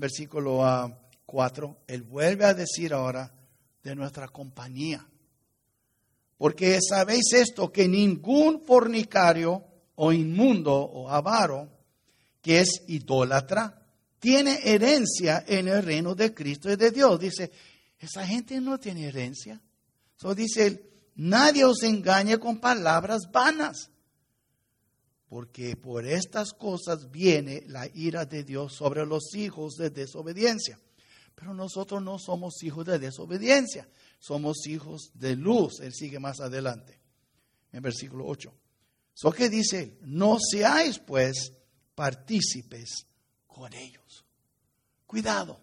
4, él vuelve a decir ahora de nuestra compañía. Porque sabéis esto, que ningún fornicario o inmundo o avaro, que es idólatra, tiene herencia en el reino de Cristo y de Dios. Dice, esa gente no tiene herencia. Dice él, nadie os engañe con palabras vanas, porque por estas cosas viene la ira de Dios sobre los hijos de desobediencia. Pero nosotros no somos hijos de desobediencia, somos hijos de luz. Él sigue más adelante, en versículo 8. ¿Qué dice él? No seáis pues partícipes con ellos. Cuidado,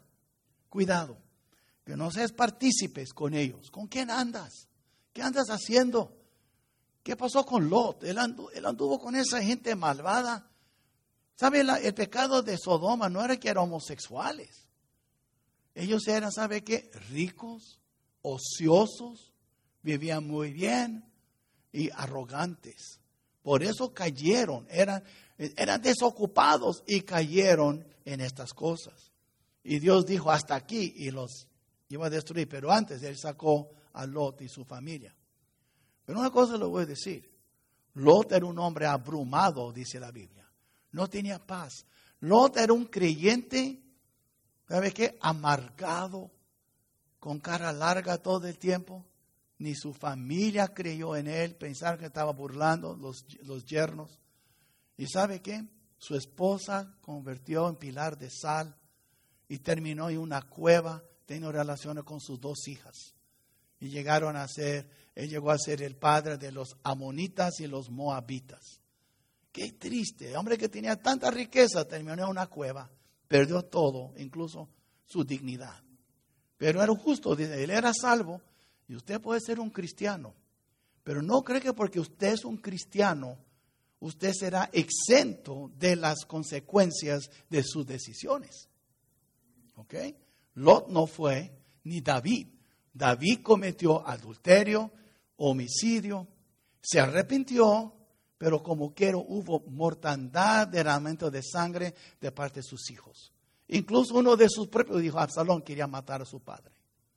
que no seas partícipes con ellos. ¿Con quién andas? ¿Qué andas haciendo? ¿Qué pasó con Lot? Él anduvo con esa gente malvada. ¿Sabe? El pecado de Sodoma no era que eran homosexuales. Ellos eran, ¿sabe qué? Ricos, ociosos, vivían muy bien y arrogantes. Por eso cayeron, eran desocupados y cayeron en estas cosas. Y Dios dijo, hasta aquí, y los iba a destruir. Pero antes él sacó a Lot y su familia. Pero una cosa le voy a decir. Lot era un hombre abrumado, dice la Biblia. No tenía paz. Lot era un creyente, ¿sabe qué? Amargado, con cara larga todo el tiempo. Ni su familia creyó en él, pensaron que estaba burlando los yernos. ¿Y sabe qué? Su esposa convirtió en pilar de sal y terminó en una cueva, teniendo relaciones con sus 2 hijas. Y él llegó a ser el padre de los amonitas y los moabitas. Qué triste, hombre que tenía tanta riqueza, terminó en una cueva, perdió todo, incluso su dignidad. Pero era justo, él era salvo, y usted puede ser un cristiano, pero no cree que porque usted es un cristiano, usted será exento de las consecuencias de sus decisiones. ¿Ok? Lot no fue, ni David. David cometió adulterio, homicidio, se arrepintió, pero como quiera hubo mortandad, derramamiento de sangre de parte de sus hijos. Incluso uno de sus propios dijo, Absalón quería matar a su padre.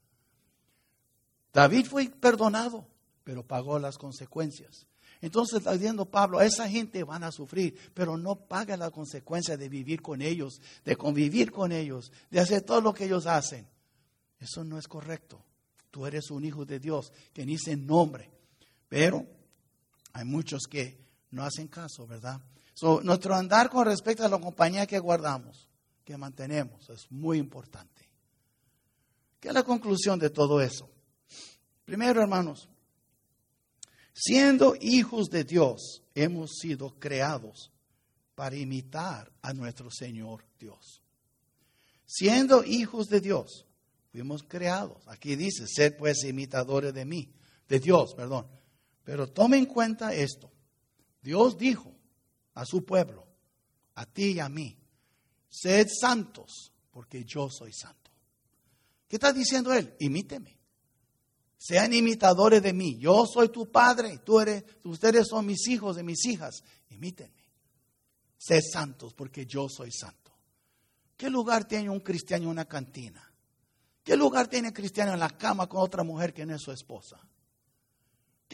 David fue perdonado, pero pagó las consecuencias. Entonces está diciendo Pablo, a esa gente van a sufrir, pero no pagan las consecuencias de vivir con ellos, de convivir con ellos, de hacer todo lo que ellos hacen. Eso no es correcto. Tú eres un hijo de Dios que ni se nombre. Pero hay muchos que no hacen caso, ¿verdad? Nuestro andar con respecto a la compañía que guardamos, que mantenemos, es muy importante. ¿Qué es la conclusión de todo eso? Primero, hermanos, siendo hijos de Dios, hemos sido creados para imitar a nuestro Señor Dios. Siendo hijos de Dios, fuimos creados. Aquí dice, sed pues imitadores de mí, de Dios, perdón. Pero tome en cuenta esto. Dios dijo a su pueblo, a ti y a mí, sed santos, porque yo soy santo. ¿Qué está diciendo él? Imíteme. Sean imitadores de mí. Yo soy tu padre, ustedes son mis hijos y mis hijas. Imítenme. Sed santos, porque yo soy santo. ¿Qué lugar tiene un cristiano en una cantina? ¿Qué lugar tiene un cristiano en la cama con otra mujer que no es su esposa?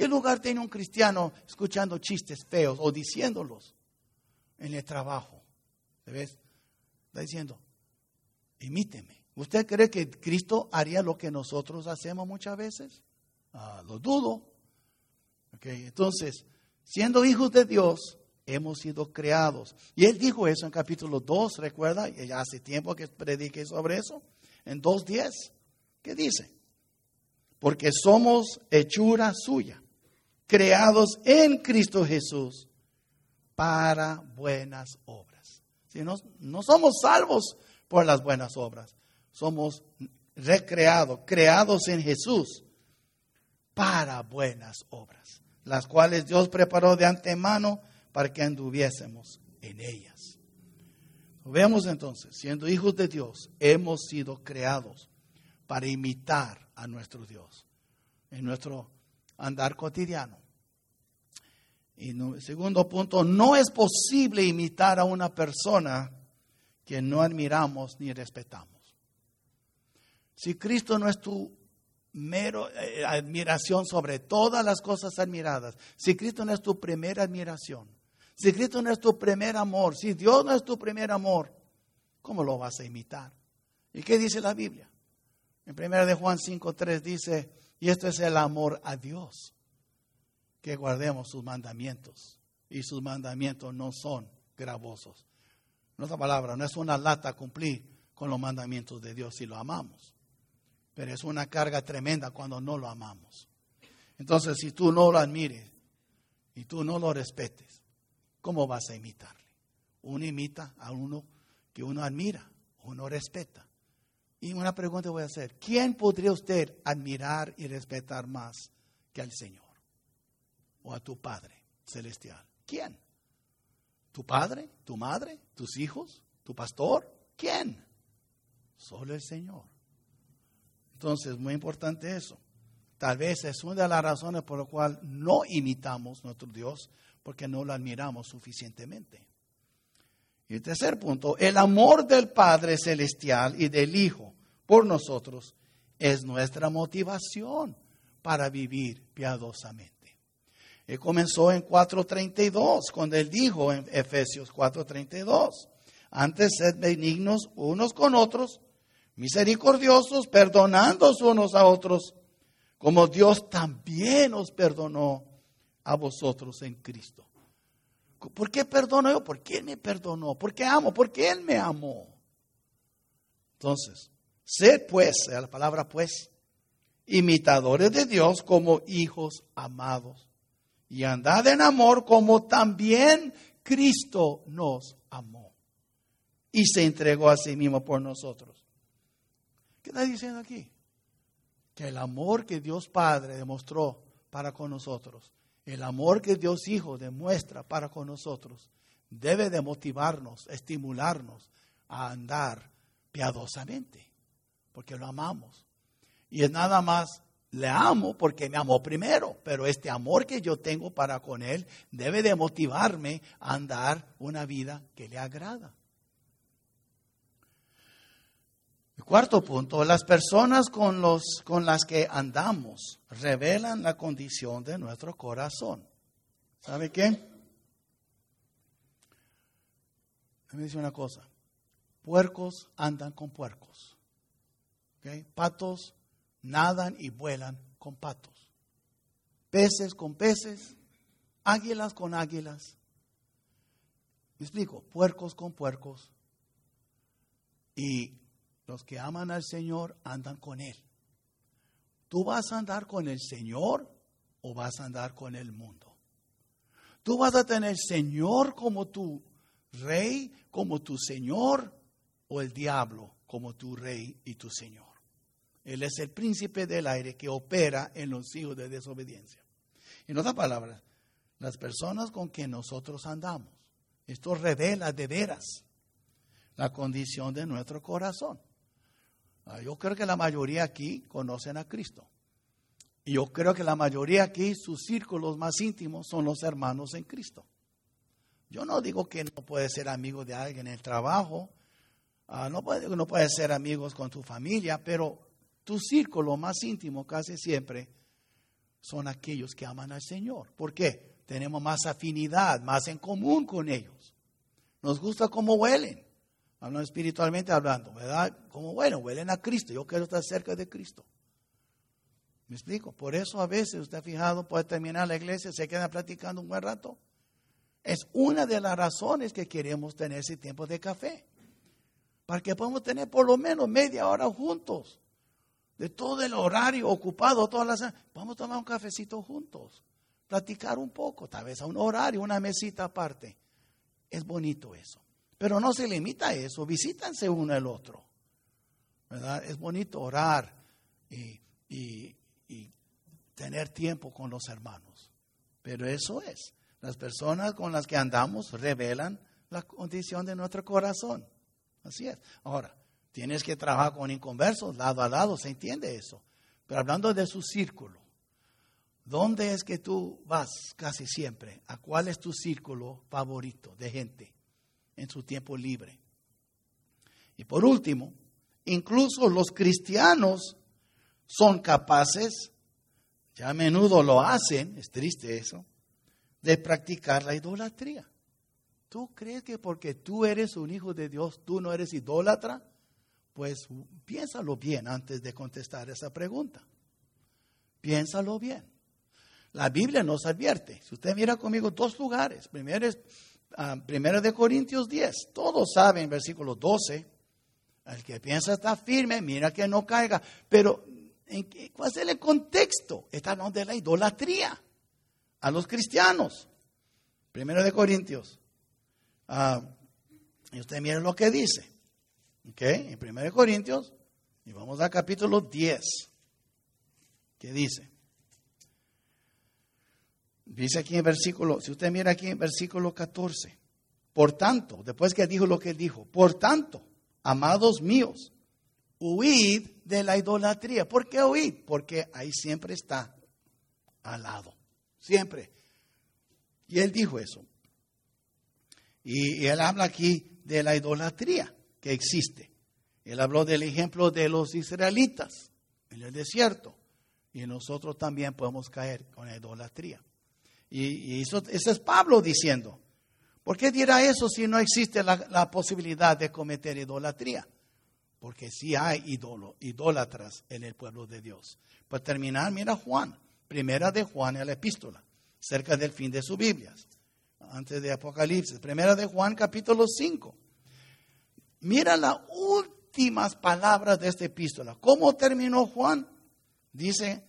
¿Qué lugar tiene un cristiano escuchando chistes feos o diciéndolos en el trabajo? ¿Ves? Está diciendo, imíteme. ¿Usted cree que Cristo haría lo que nosotros hacemos muchas veces? Lo dudo. Okay, entonces, siendo hijos de Dios, hemos sido creados. Y Él dijo eso en capítulo 2, ¿recuerda? Ya hace tiempo que prediqué sobre eso. En 2:10, ¿qué dice? Porque somos hechura suya, creados en Cristo Jesús para buenas obras. Si no somos salvos por las buenas obras, somos recreados, creados en Jesús para buenas obras, las cuales Dios preparó de antemano para que anduviésemos en ellas. Vemos entonces, siendo hijos de Dios, hemos sido creados para imitar a nuestro Dios en nuestro andar cotidiano. Y segundo punto, no es posible imitar a una persona que no admiramos ni respetamos. Si Cristo no es tu mero admiración sobre todas las cosas admiradas, si Cristo no es tu primera admiración, si Cristo no es tu primer amor, si Dios no es tu primer amor, ¿cómo lo vas a imitar? ¿Y qué dice la Biblia? En 1 de Juan 5:3 dice, y esto es el amor a Dios, que guardemos sus mandamientos, y sus mandamientos no son gravosos. En otra palabra, no es una lata cumplir con los mandamientos de Dios si lo amamos, pero es una carga tremenda cuando no lo amamos. Entonces, si tú no lo admires y tú no lo respetes, ¿cómo vas a imitarle? Uno imita a uno que uno admira, uno respeta. Y una pregunta voy a hacer, ¿quién podría usted admirar y respetar más que al Señor? O a tu Padre Celestial. ¿Quién? ¿Tu padre? ¿Tu madre? ¿Tus hijos? ¿Tu pastor? ¿Quién? Solo el Señor. Entonces, muy importante eso. Tal vez es una de las razones por las cuales no imitamos a nuestro Dios, porque no lo admiramos suficientemente. Y el tercer punto, el amor del Padre Celestial y del Hijo por nosotros es nuestra motivación para vivir piadosamente. Él comenzó en 4:32, cuando Él dijo en Efesios 4:32, antes sed benignos unos con otros, misericordiosos, perdonándoos unos a otros, como Dios también os perdonó a vosotros en Cristo. ¿Por qué perdono yo? Porque Él me perdonó. ¿Por qué amo? Porque Él me amó. Entonces, sed pues, la palabra pues, imitadores de Dios como hijos amados. Y andad en amor como también Cristo nos amó. Y se entregó a sí mismo por nosotros. ¿Qué está diciendo aquí? Que el amor que Dios Padre demostró para con nosotros, el amor que Dios Hijo demuestra para con nosotros, debe de motivarnos, estimularnos a andar piadosamente, porque lo amamos. Y es nada más, le amo porque me amó primero, pero este amor que yo tengo para con Él debe de motivarme a andar una vida que le agrada. El cuarto punto, las personas con las que andamos revelan la condición de nuestro corazón. ¿Sabe qué? Me dice una cosa, puercos andan con puercos, ¿okay? Patos nadan y vuelan con patos, peces con peces, águilas con águilas. ¿Me explico? Puercos con puercos. Y los que aman al Señor andan con Él. ¿Tú vas a andar con el Señor o vas a andar con el mundo? ¿Tú vas a tener Señor como tu Rey, como tu Señor, o el diablo como tu Rey y tu Señor? Él es el príncipe del aire que opera en los hijos de desobediencia. En otras palabras, las personas con que nosotros andamos, esto revela de veras la condición de nuestro corazón. Yo creo que la mayoría aquí conocen a Cristo. Y yo creo que la mayoría aquí, sus círculos más íntimos son los hermanos en Cristo. Yo no digo que no puedes ser amigo de alguien en el trabajo, no puedes ser amigos con tu familia, pero tu círculo más íntimo casi siempre son aquellos que aman al Señor. ¿Por qué? Tenemos más afinidad, más en común con ellos. Nos gusta cómo huelen. Hablando espiritualmente hablando, ¿verdad? Cómo huelen a Cristo. Yo quiero estar cerca de Cristo. ¿Me explico? Por eso a veces, usted ha fijado, puede terminar la iglesia, se queda platicando un buen rato. Es una de las razones que queremos tener ese tiempo de café. Para que podamos tener por lo menos media hora juntos. De todo el horario ocupado, todas las... Vamos a tomar un cafecito juntos. Platicar un poco, tal vez a un horario, una mesita aparte. Es bonito eso. Pero no se limita a eso. Visítanse uno al otro. ¿Verdad? Es bonito orar y tener tiempo con los hermanos. Pero eso es. Las personas con las que andamos revelan la condición de nuestro corazón. Así es. Ahora, tienes que trabajar con inconversos, lado a lado, se entiende eso. Pero hablando de su círculo, ¿dónde es que tú vas casi siempre? ¿A cuál es tu círculo favorito de gente en su tiempo libre? Y por último, incluso los cristianos son capaces, ya a menudo lo hacen, es triste eso, de practicar la idolatría. ¿Tú crees que porque tú eres un hijo de Dios, tú no eres idólatra? Pues piénsalo bien antes de contestar esa pregunta. Piénsalo bien. La Biblia nos advierte. Si usted mira conmigo 2 lugares. Primero es 1 de Corintios 10. Todos saben, versículo 12. El que piensa está firme, mira que no caiga. Pero, ¿cuál es el contexto? Está hablando de la idolatría a los cristianos. 1 de Corintios. Y usted mira lo que dice. En 1 de Corintios. Y vamos al capítulo 10. ¿Qué dice? Dice aquí en versículo, si usted mira aquí en versículo 14. Por tanto, después que dijo lo que dijo, por tanto, amados míos, huid de la idolatría. ¿Por qué huid? Porque ahí siempre está al lado. Siempre. Y él dijo eso. Y él habla aquí de la idolatría que existe. Él habló del ejemplo de los israelitas en el desierto. Y nosotros también podemos caer con la idolatría. Y eso es Pablo diciendo. ¿Por qué dirá eso si no existe la posibilidad de cometer idolatría? Porque sí hay idólatras en el pueblo de Dios. Para terminar, mira Juan. 1 de Juan en la epístola. Cerca del fin de su Biblia. Antes de Apocalipsis. 1 de Juan capítulo 5. Mira las últimas palabras de esta epístola. ¿Cómo terminó Juan? Dice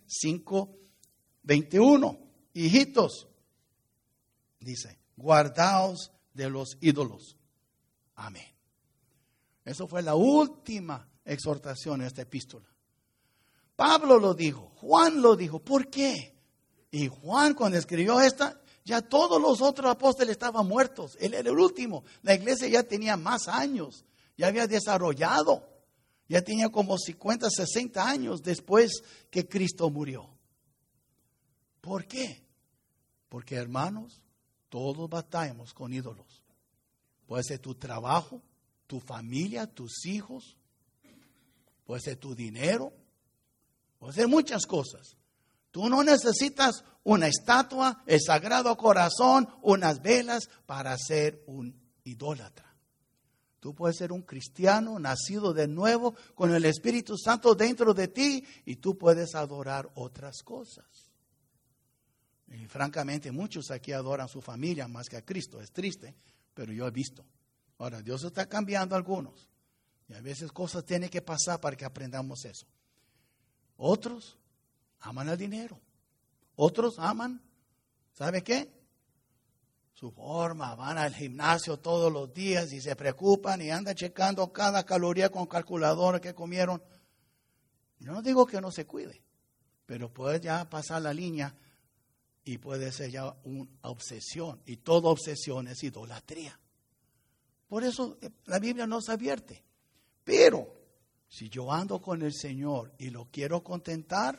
5:21. Hijitos, dice, guardaos de los ídolos. Amén. Eso fue la última exhortación en esta epístola. Pablo lo dijo, Juan lo dijo. ¿Por qué? Y Juan cuando escribió esta, ya todos los otros apóstoles estaban muertos. Él era el último. La iglesia ya tenía más años. Ya había desarrollado. Ya tenía como 50, 60 años después que Cristo murió. ¿Por qué? Porque, hermanos, todos batallamos con ídolos. Puede ser tu trabajo, tu familia, tus hijos. Puede ser tu dinero. Puede ser muchas cosas. Tú no necesitas una estatua, el Sagrado Corazón, unas velas para ser un idólatra. Tú puedes ser un cristiano nacido de nuevo con el Espíritu Santo dentro de ti y tú puedes adorar otras cosas. Y francamente muchos aquí adoran a su familia más que a Cristo. Es triste, pero yo he visto. Ahora, Dios está cambiando a algunos. Y a veces cosas tienen que pasar para que aprendamos eso. Otros aman el dinero. Otros aman, ¿sabe qué? Su forma, van al gimnasio todos los días y se preocupan y andan checando cada caloría con calculadora que comieron. Yo no digo que no se cuide, pero puede ya pasar la línea y puede ser ya una obsesión. Y toda obsesión es idolatría. Por eso la Biblia nos advierte. Pero si yo ando con el Señor y lo quiero contentar,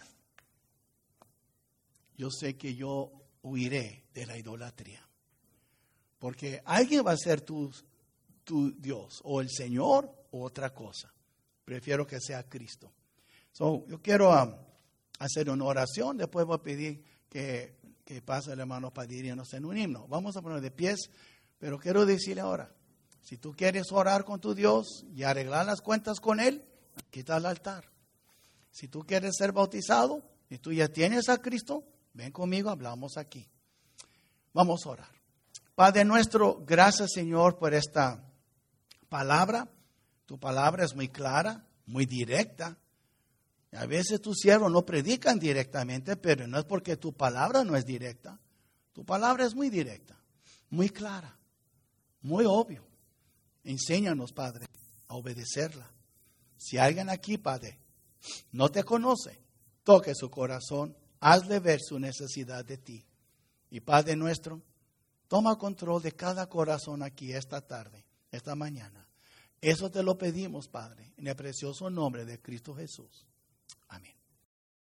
yo sé que yo huiré de la idolatría. Porque alguien va a ser tu Dios, o el Señor, o otra cosa. Prefiero que sea Cristo. Yo quiero hacer una oración. Después voy a pedir que pase el hermano para dirigirnos en un himno. Vamos a poner de pies, pero quiero decirle ahora, si tú quieres orar con tu Dios y arreglar las cuentas con Él, quita el altar. Si tú quieres ser bautizado y tú ya tienes a Cristo, ven conmigo, hablamos aquí. Vamos a orar. Padre nuestro, gracias Señor por esta palabra. Tu palabra es muy clara, muy directa. A veces tus siervos no predican directamente, pero no es porque tu palabra no es directa. Tu palabra es muy directa, muy clara, muy obvio. Enséñanos, Padre, a obedecerla. Si alguien aquí, Padre, no te conoce, toque su corazón, hazle ver su necesidad de ti. Y Padre nuestro, toma control de cada corazón aquí esta tarde, esta mañana. Eso te lo pedimos, Padre, en el precioso nombre de Cristo Jesús. Amén.